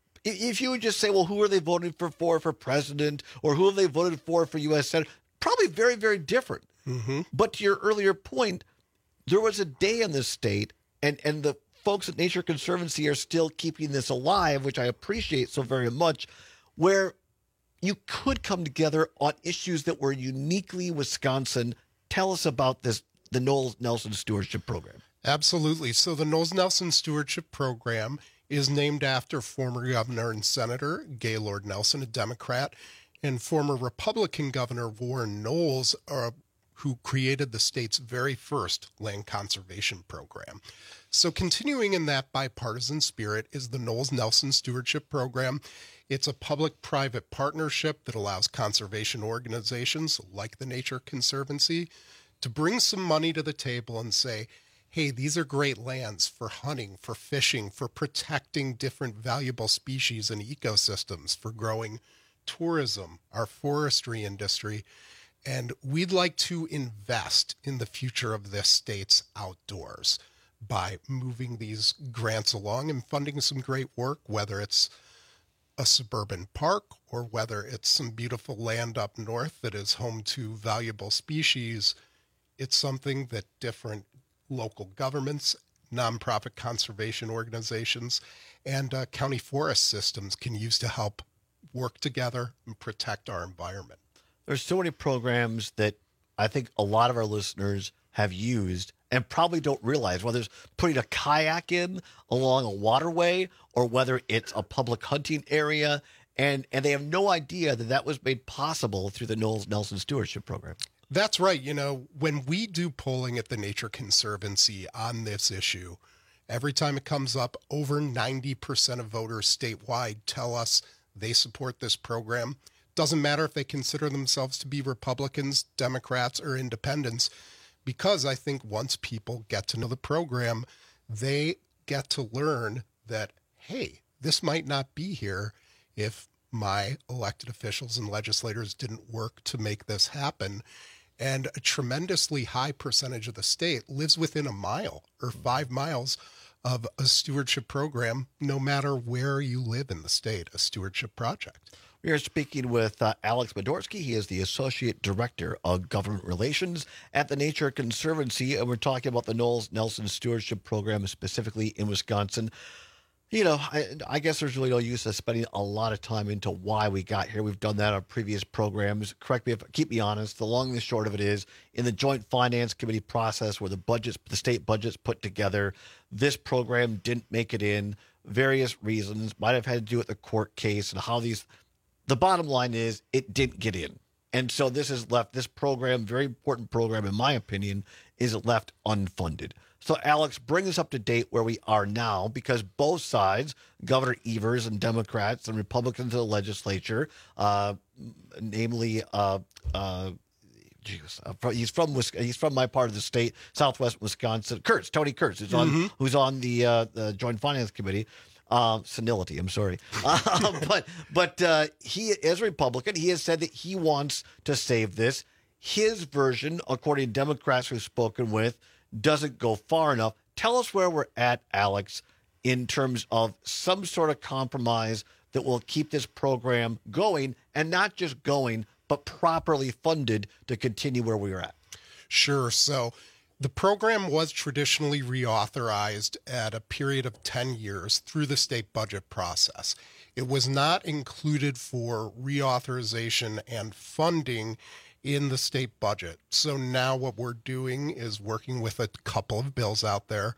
if you would just say, well, who are they voting for for, for president, or who have they voted for for U S Senate? Probably very, very different. Mm-hmm. But to your earlier point, there was a day in this state, and, and the folks at Nature Conservancy are still keeping this alive, which I appreciate so very much, where you could come together on issues that were uniquely Wisconsin. Tell us about this, the Knowles Nelson Stewardship Program. Absolutely. So the Knowles Nelson Stewardship Program is named after former Governor and Senator Gaylord Nelson, a Democrat, and former Republican Governor Warren Knowles, uh, who created the state's very first land conservation program. So continuing in that bipartisan spirit is the Knowles Nelson Stewardship Program. It's a public-private partnership that allows conservation organizations like the Nature Conservancy to bring some money to the table and say, hey, these are great lands for hunting, for fishing, for protecting different valuable species and ecosystems, for growing tourism, our forestry industry. And we'd like to invest in the future of this state's outdoors by moving these grants along and funding some great work, whether it's a suburban park or whether it's some beautiful land up north that is home to valuable species. It's something that different local governments, nonprofit conservation organizations, and uh, county forest systems can use to help work together and protect our environment. There's so many programs that I think a lot of our listeners have used and probably don't realize, whether it's putting a kayak in along a waterway or whether it's a public hunting area, and, and they have no idea that that was made possible through the Knowles Nelson Stewardship Program. That's right. You know, when we do polling at the Nature Conservancy on this issue, every time it comes up, over ninety percent of voters statewide tell us they support this program. Doesn't matter if they consider themselves to be Republicans, Democrats, or independents, because I think once people get to know the program, they get to learn that, hey, this might not be here if my elected officials and legislators didn't work to make this happen. And a tremendously high percentage of the state lives within a mile or five miles of a stewardship program, no matter where you live in the state, a stewardship project. We are speaking with uh, Alex Modorsky. He is the Associate Director of Government Relations at the Nature Conservancy, and we're talking about the Knowles Nelson Stewardship Program, specifically in Wisconsin. You know, I, I guess there's really no use of spending a lot of time into why we got here. We've done that on previous programs. Correct me if, keep me honest. The long and the short of it is, in the Joint Finance Committee process, where the budgets, the state budget's put together, this program didn't make it in. Various reasons might have had to do with the court case and how these. The bottom line is it didn't get in. And so this is left, this program, very important program, in my opinion, is left unfunded. So, Alex, bring us up to date where we are now, because both sides, Governor Evers and Democrats and Republicans in the legislature, uh, namely, uh, uh, geez, uh, he's from he's from my part of the state, Southwest Wisconsin, Kurtz, Tony Kurtz, who's on, mm-hmm. who's on the, uh, the Joint Finance Committee. Uh, senility, I'm sorry. Uh, but but uh, he, as a Republican, he has said that he wants to save this. His version, according to Democrats we've spoken with, doesn't go far enough. Tell us where we're at, Alex, in terms of some sort of compromise that will keep this program going, and not just going, but properly funded to continue where we are at. Sure. So the program was traditionally reauthorized at a period of ten years through the state budget process. It was not included for reauthorization and funding in the state budget. So now what we're doing is working with a couple of bills out there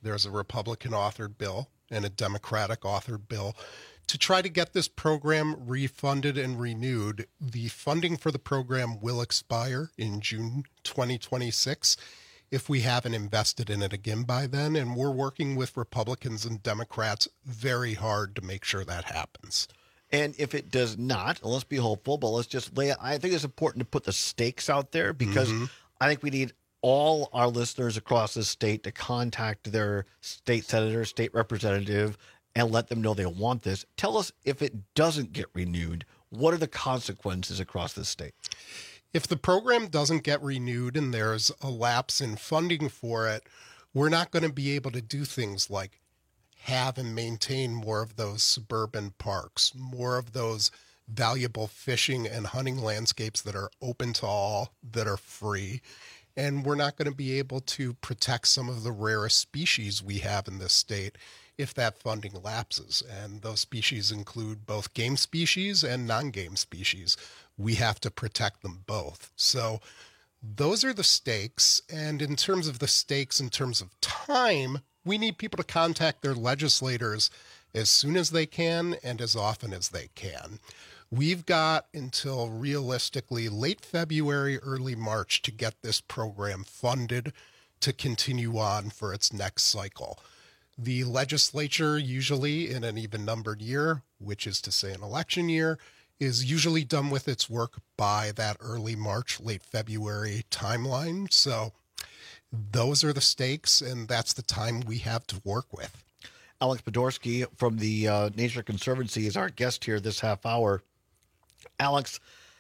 there's a Republican-authored bill and a Democratic-authored bill to try to get this program refunded and renewed. The funding for the program will expire in June twenty twenty-six if we haven't invested in it again by then, and we're working with Republicans and Democrats very hard to make sure that happens. And if it does not, and let's be hopeful, but let's just lay it. I think it's important to put the stakes out there because mm-hmm. I think we need all our listeners across the state to contact their state senator, state representative, and let them know they want this. Tell us, if it doesn't get renewed, what are the consequences across the state? If the program doesn't get renewed and there's a lapse in funding for it, we're not going to be able to do things like have and maintain more of those suburban parks, more of those valuable fishing and hunting landscapes that are open to all, that are free. And we're not going to be able to protect some of the rarest species we have in this state if that funding lapses. And those species include both game species and non-game species. We have to protect them both. So those are the stakes. And in terms of the stakes, in terms of time, we need people to contact their legislators as soon as they can and as often as they can. We've got until realistically late February, early March to get this program funded to continue on for its next cycle. The legislature, usually in an even-numbered year, which is to say an election year, is usually done with its work by that early March, late February timeline. So those are the stakes, and that's the time we have to work with. Alex Podorsky from the uh, Nature Conservancy is our guest here this half hour. Alex,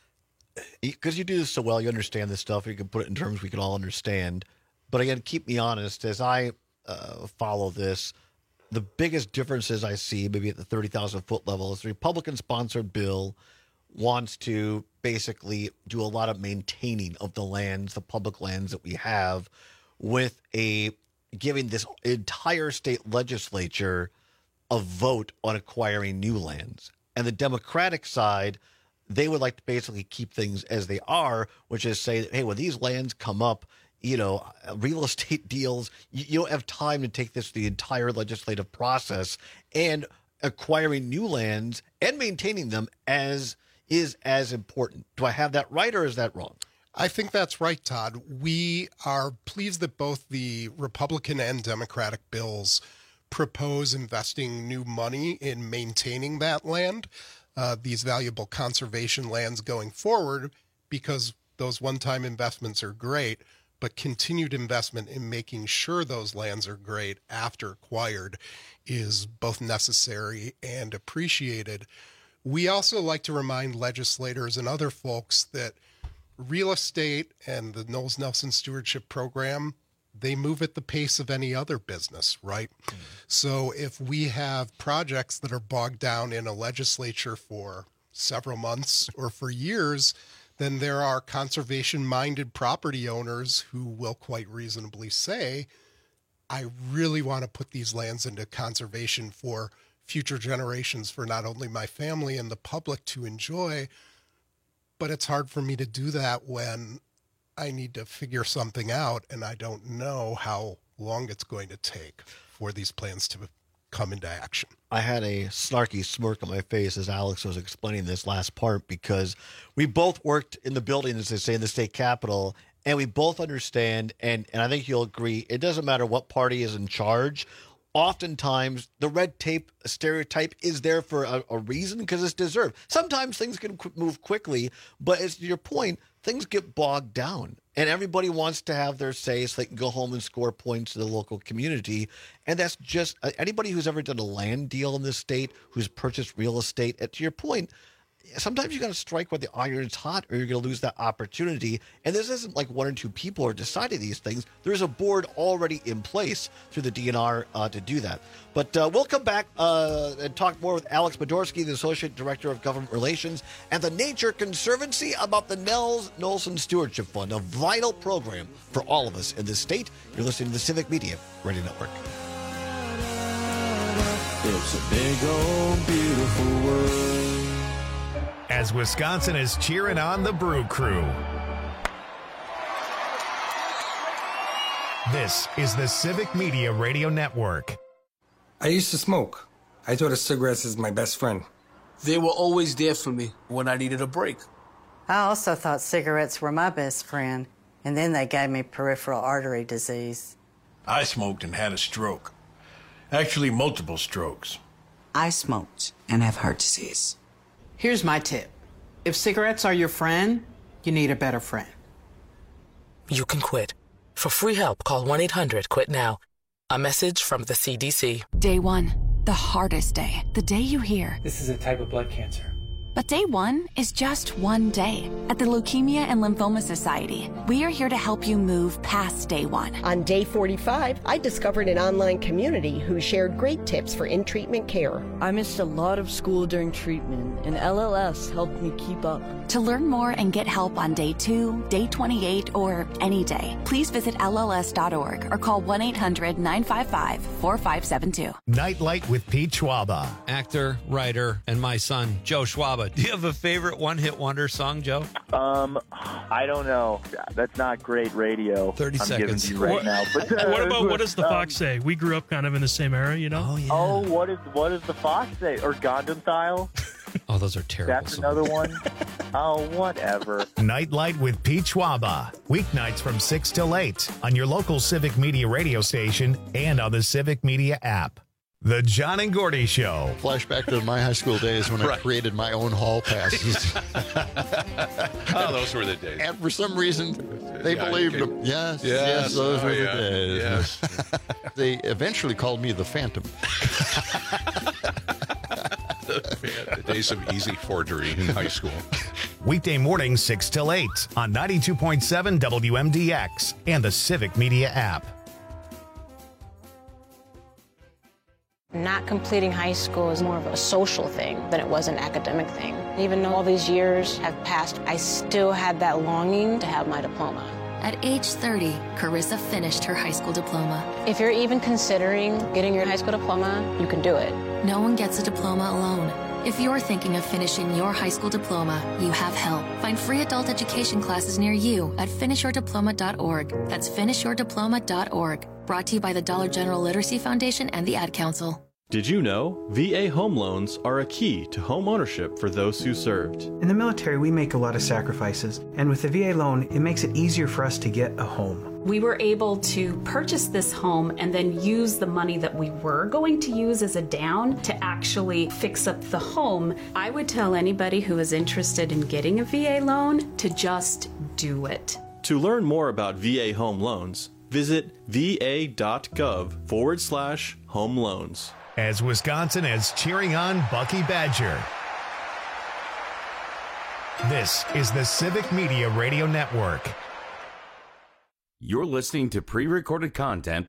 because you do this so well, you understand this stuff. You can put it in terms we can all understand. But again, keep me honest, as I uh, follow this, the biggest differences I see, maybe at the thirty thousand foot level, is the Republican-sponsored bill wants to basically do a lot of maintaining of the lands, the public lands that we have, with a giving this entire state legislature a vote on acquiring new lands. And the Democratic side, they would like to basically keep things as they are, which is say, hey, when these lands come up, you know, real estate deals, you, you don't have time to take this the entire legislative process, and acquiring new lands and maintaining them as is as important. Do I have that right, or is that wrong? I think that's right, Todd. We are pleased that both the Republican and Democratic bills propose investing new money in maintaining that land, uh, these valuable conservation lands going forward, because those one-time investments are great, but continued investment in making sure those lands are great after acquired is both necessary and appreciated. We also like to remind legislators and other folks that real estate and the Knowles Nelson Stewardship Program, they move at the pace of any other business, right? Mm. So if we have projects that are bogged down in a legislature for several months or for years, then there are conservation-minded property owners who will quite reasonably say, I really want to put these lands into conservation for future generations, for not only my family and the public to enjoy, but it's hard for me to do that when I need to figure something out and I don't know how long it's going to take for these plans to come into action. I had a snarky smirk on my face as Alex was explaining this last part, because we both worked in the building, as they say, in the state capitol, and we both understand, and, and I think you'll agree, it doesn't matter what party is in charge. Oftentimes, the red tape stereotype is there for a, a reason, because it's deserved. Sometimes things can qu- move quickly, but as to your point, things get bogged down. And everybody wants to have their say so they can go home and score points to the local community. And that's just uh, anybody who's ever done a land deal in this state, who's purchased real estate, uh, to your point, sometimes you got to strike where the iron's hot, or you're going to lose that opportunity. And this isn't like one or two people are deciding these things. There's a board already in place through the D N R uh, to do that. But uh, we'll come back uh, and talk more with Alex Podorsky, the Associate Director of Government Relations and the Nature Conservancy, about the Nels Nolson Stewardship Fund, a vital program for all of us in this state. You're listening to the Civic Media Radio Network. It's a big old beautiful world. As Wisconsin is cheering on the Brew Crew. This is the Civic Media Radio Network. I used to smoke. I thought of cigarettes as my best friend. They were always there for me when I needed a break. I also thought cigarettes were my best friend, and then they gave me peripheral artery disease. I smoked and had a stroke. Actually, multiple strokes. I smoked and have heart disease. Here's my tip. If cigarettes are your friend, you need a better friend. You can quit. For free help, call one eight hundred quit now. A message from the C D C. Day one, the hardest day. The day you hear, this is a type of blood cancer. But day one is just one day. At the Leukemia and Lymphoma Society, we are here to help you move past day one. On day forty-five, I discovered an online community who shared great tips for in-treatment care. I missed a lot of school during treatment, and L L S helped me keep up. To learn more and get help on day two, day twenty-eight, or any day, please visit L L S dot org or call one eight hundred nine five five four five seven two. Nightlight with Pete Schwaba. Actor, writer, and my son, Joe Schwaba. Do you have a favorite one-hit wonder song, Joe? Um, I don't know. That's not great radio. thirty I'm seconds. giving you right what, now. But, uh, what about, what does the um, Fox say? We grew up kind of in the same era, you know? Oh, yeah. Oh, what is what does the Fox say? Or Gundam Style? Oh, those are terrible That's songs. another one? Oh, whatever. Nightlight with Pete Schwaba. Weeknights from six till eight on your local Civic Media radio station and on the Civic Media app. The John and Gordy Show. Flashback to my high school days when Right. I created my own hall passes. Oh, those were the days. And for some reason, they Yeah, believed okay. them. Yes, Yes. yes, those Oh, were yeah. the days. Yes. They eventually called me the Phantom. The days of easy forgery in high school. Weekday mornings six till eight on ninety-two point seven W M D X and the Civic Media app. Not completing high school is more of a social thing than it was an academic thing. Even though all these years have passed, I still had that longing to have my diploma. At age thirty, Carissa finished her high school diploma. If you're even considering getting your high school diploma, you can do it. No one gets a diploma alone. If you're thinking of finishing your high school diploma, you have help. Find free adult education classes near you at finish your diploma dot org. That's finish your diploma dot org. Brought to you by the Dollar General Literacy Foundation and the Ad Council. Did you know V A home loans are a key to home ownership for those who served? In the military, we make a lot of sacrifices, and with the V A loan, it makes it easier for us to get a home. We were able to purchase this home and then use the money that we were going to use as a down to actually fix up the home. I would tell anybody who is interested in getting a V A loan to just do it. To learn more about V A home loans, visit va.gov forward slash home loans. As Wisconsin is cheering on Bucky Badger. This is the Civic Media Radio Network. You're listening to pre-recorded content.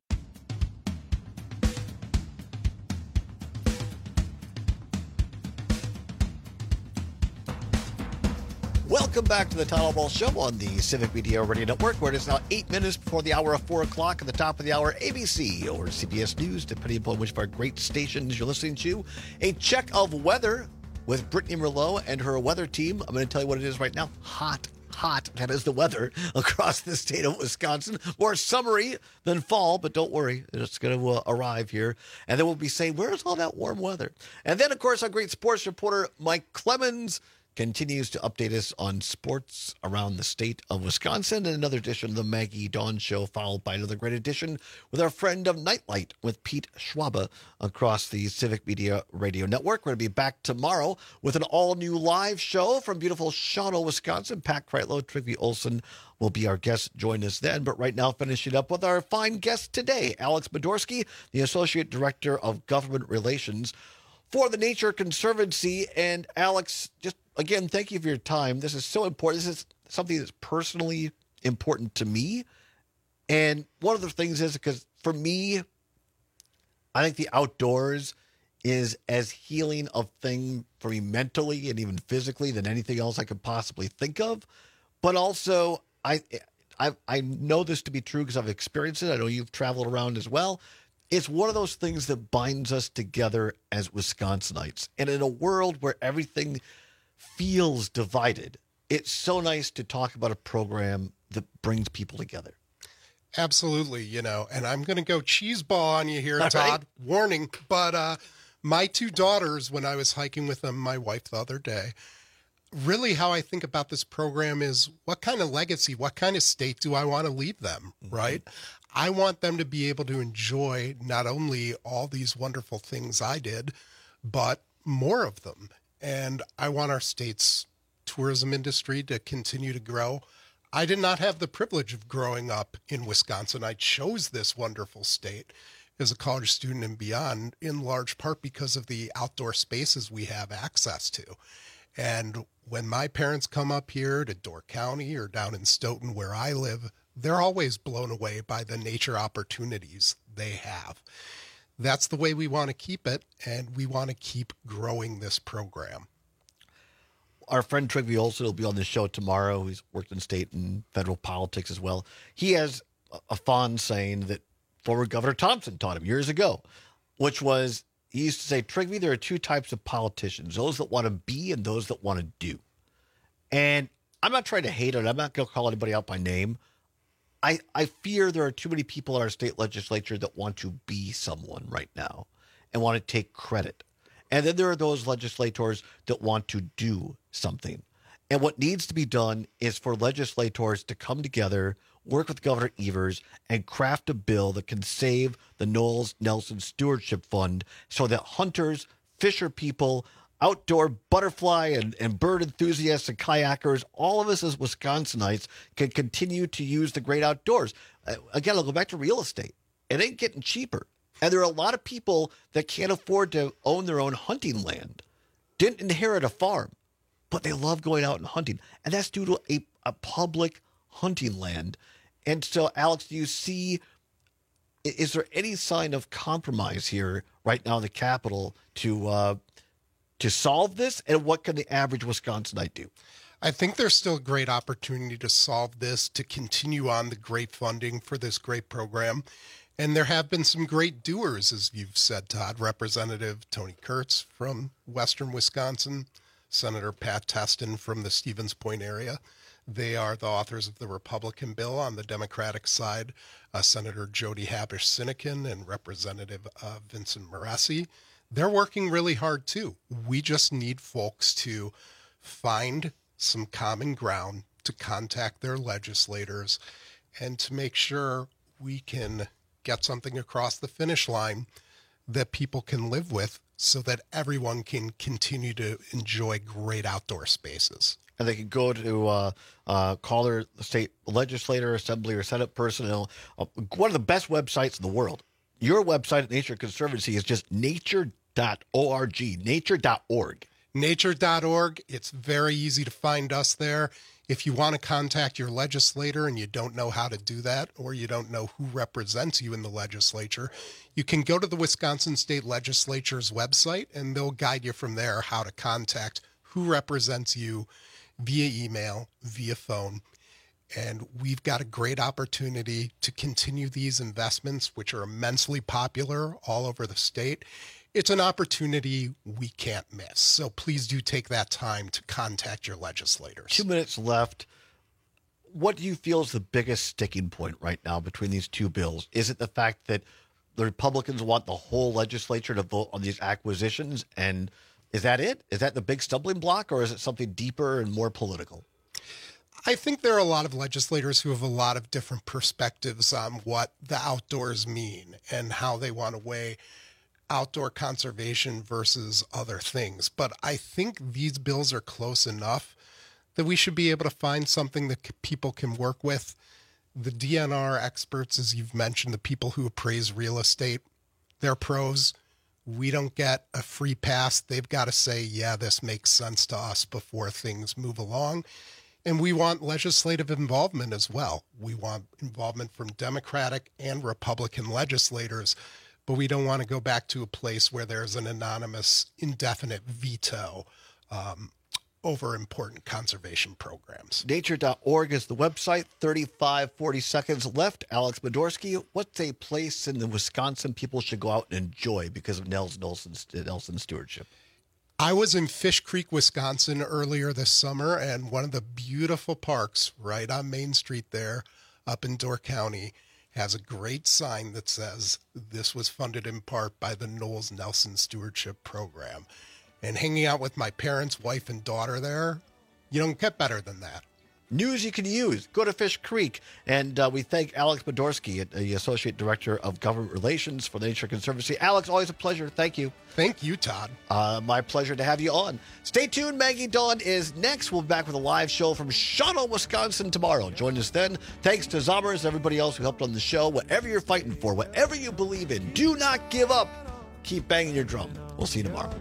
Welcome back to the Town Hall Show on the Civic Media Radio Network, where it is now eight minutes before the hour of four o'clock. At the top of the hour, A B C or C B S News, depending upon which of our great stations you're listening to. A check of weather with Brittany Merlot and her weather team. I'm going to tell you what it is right now. Hot, hot. That is the weather across the state of Wisconsin. More summery than fall, but don't worry. It's going to uh, arrive here. And then we'll be saying, where's all that warm weather? And then, of course, our great sports reporter, Mike Clemens, continues to update us on sports around the state of Wisconsin. And another edition of the Maggie Dawn Show, followed by another great edition with our friend of Nightlight with Pete Schwaba across the Civic Media Radio Network. We're going to be back tomorrow with an all-new live show from beautiful Shawano, Wisconsin. Pat Kreitlow, Trygve Olsen will be our guest. Join us then. But right now, finishing up with our fine guest today, Alex Modorsky, the Associate Director of Government Relations for the Nature Conservancy. And Alex, just again, thank you for your time. This is so important. This is something that's personally important to me. And one of the things is because for me, I think the outdoors is as healing of thing for me mentally and even physically than anything else I could possibly think of. But also, I I, I know this to be true because I've experienced it. I know you've traveled around as well. It's one of those things that binds us together as Wisconsinites. And in a world where everything feels divided, it's so nice to talk about a program that brings people together. Absolutely, you know, and I'm going to go cheese ball on you here, All Todd. right. Warning, but uh, my two daughters, when I was hiking with them, my wife the other day, really how I think about this program is what kind of legacy, what kind of state do I want to leave them, mm-hmm. right? I want them to be able to enjoy not only all these wonderful things I did, but more of them. And I want our state's tourism industry to continue to grow. I did not have the privilege of growing up in Wisconsin. I chose this wonderful state as a college student and beyond, in large part because of the outdoor spaces we have access to. And when my parents come up here to Door County or down in Stoughton where I live, they're always blown away by the nature opportunities they have. That's the way we want to keep it, and we want to keep growing this program. Our friend Trygve Olsen will be on the show tomorrow. He's worked in state and federal politics as well. He has a fond saying that former Governor Thompson taught him years ago, which was, he used to say, Trygve, there are two types of politicians, those that want to be and those that want to do. And I'm not trying to hate it. I'm not going to call anybody out by name. I, I fear there are too many people in our state legislature that want to be someone right now and want to take credit. And then there are those legislators that want to do something. And what needs to be done is for legislators to come together, work with Governor Evers, and craft a bill that can save the Knowles Nelson Stewardship Fund so that hunters, fisher people, outdoor butterfly and, and bird enthusiasts and kayakers, all of us as Wisconsinites can continue to use the great outdoors. Uh, again, I'll go back to real estate. It ain't getting cheaper. And there are a lot of people that can't afford to own their own hunting land, didn't inherit a farm, but they love going out and hunting. And that's due to a, a public hunting land. And so, Alex, do you see, is there any sign of compromise here right now in the Capitol to uh, to solve this? And what can the average Wisconsinite do? I think there's still a great opportunity to solve this, to continue on the great funding for this great program. And there have been some great doers, as you've said, Todd. Representative Tony Kurtz from Western Wisconsin, Senator Pat Testin from the Stevens Point area. They are the authors of the Republican bill. On the Democratic side, uh, Senator Jody Habush-Sinekin and Representative uh, Vincent Moresi. They're working really hard, too. We just need folks to find some common ground, to contact their legislators, and to make sure we can get something across the finish line that people can live with so that everyone can continue to enjoy great outdoor spaces. And they can go to uh, uh, call their state legislator, assembly, or Senate person. Uh, one of the best websites in the world. Your website at Nature Conservancy is just nature dot org, nature dot org. nature dot org. It's very easy to find us there. If you want to contact your legislator and you don't know how to do that, or you don't know who represents you in the legislature, you can go to the Wisconsin State Legislature's website, and they'll guide you from there how to contact who represents you via email, via phone. And we've got a great opportunity to continue these investments, which are immensely popular all over the state. It's an opportunity we can't miss. So please do take that time to contact your legislators. Two minutes left. What do you feel is the biggest sticking point right now between these two bills? Is it the fact that the Republicans want the whole legislature to vote on these acquisitions? And is that it? Is that the big stumbling block, or is it something deeper and more political? I think there are a lot of legislators who have a lot of different perspectives on what the outdoors mean and how they want to weigh outdoor conservation versus other things. But I think these bills are close enough that we should be able to find something that people can work with. The D N R experts, as you've mentioned, the people who appraise real estate, they're pros. We don't get a free pass. They've got to say, yeah, this makes sense to us before things move along. And we want legislative involvement as well. We want involvement from Democratic and Republican legislators, but we don't want to go back to a place where there's an anonymous, indefinite veto um, over important conservation programs. nature dot org is the website. thirty-five, forty seconds left. Alex Modorsky, what's a place in the Wisconsin people should go out and enjoy because of Nels Nelson's, Nelson's stewardship? I was in Fish Creek, Wisconsin earlier this summer, and one of the beautiful parks right on Main Street there up in Door County has a great sign that says this was funded in part by the Knowles Nelson Stewardship Program. And hanging out with my parents, wife, and daughter there, you don't get better than that. News you can use. Go to Fish Creek. And uh, we thank Alex Podorsky, the Associate Director of Government Relations for the Nature Conservancy. Alex, always a pleasure. Thank you. Thank you, Todd. Uh, my pleasure to have you on. Stay tuned. Maggie Dawn is next. We'll be back with a live show from Shawano, Wisconsin tomorrow. Join us then. Thanks to Zommers and everybody else who helped on the show. Whatever you're fighting for, whatever you believe in, do not give up. Keep banging your drum. We'll see you tomorrow.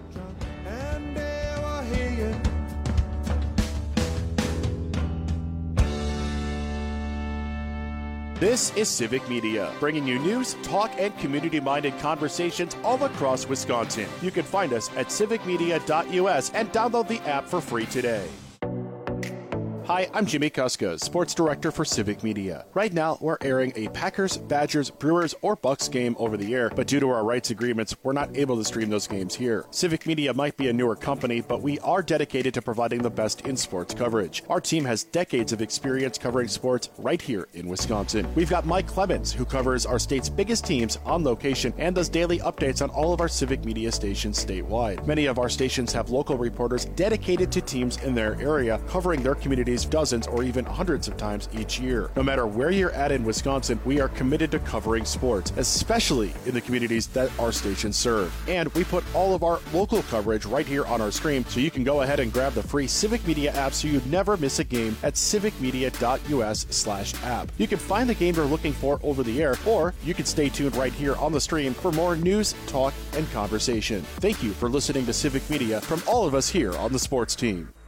This is Civic Media, bringing you news, talk, and community-minded conversations all across Wisconsin. You can find us at civic media dot U S and download the app for free today. Hi, I'm Jimmy Kuska, Sports Director for Civic Media. Right now, we're airing a Packers, Badgers, Brewers, or Bucks game over the air, but due to our rights agreements, we're not able to stream those games here. Civic Media might be a newer company, but we are dedicated to providing the best in sports coverage. Our team has decades of experience covering sports right here in Wisconsin. We've got Mike Clemens, who covers our state's biggest teams on location and does daily updates on all of our Civic Media stations statewide. Many of our stations have local reporters dedicated to teams in their area, covering their communities dozens or even hundreds of times each year. No matter where you're at in Wisconsin, we are committed to covering sports, especially in the communities that our stations serve. And we put all of our local coverage right here on our stream, so you can go ahead and grab the free Civic Media app so you never miss a game at civic media dot U S slash app. You can find the game you're looking for over the air, or you can stay tuned right here on the stream for more news, talk, and conversation. Thank you for listening to Civic Media from all of us here on the sports team.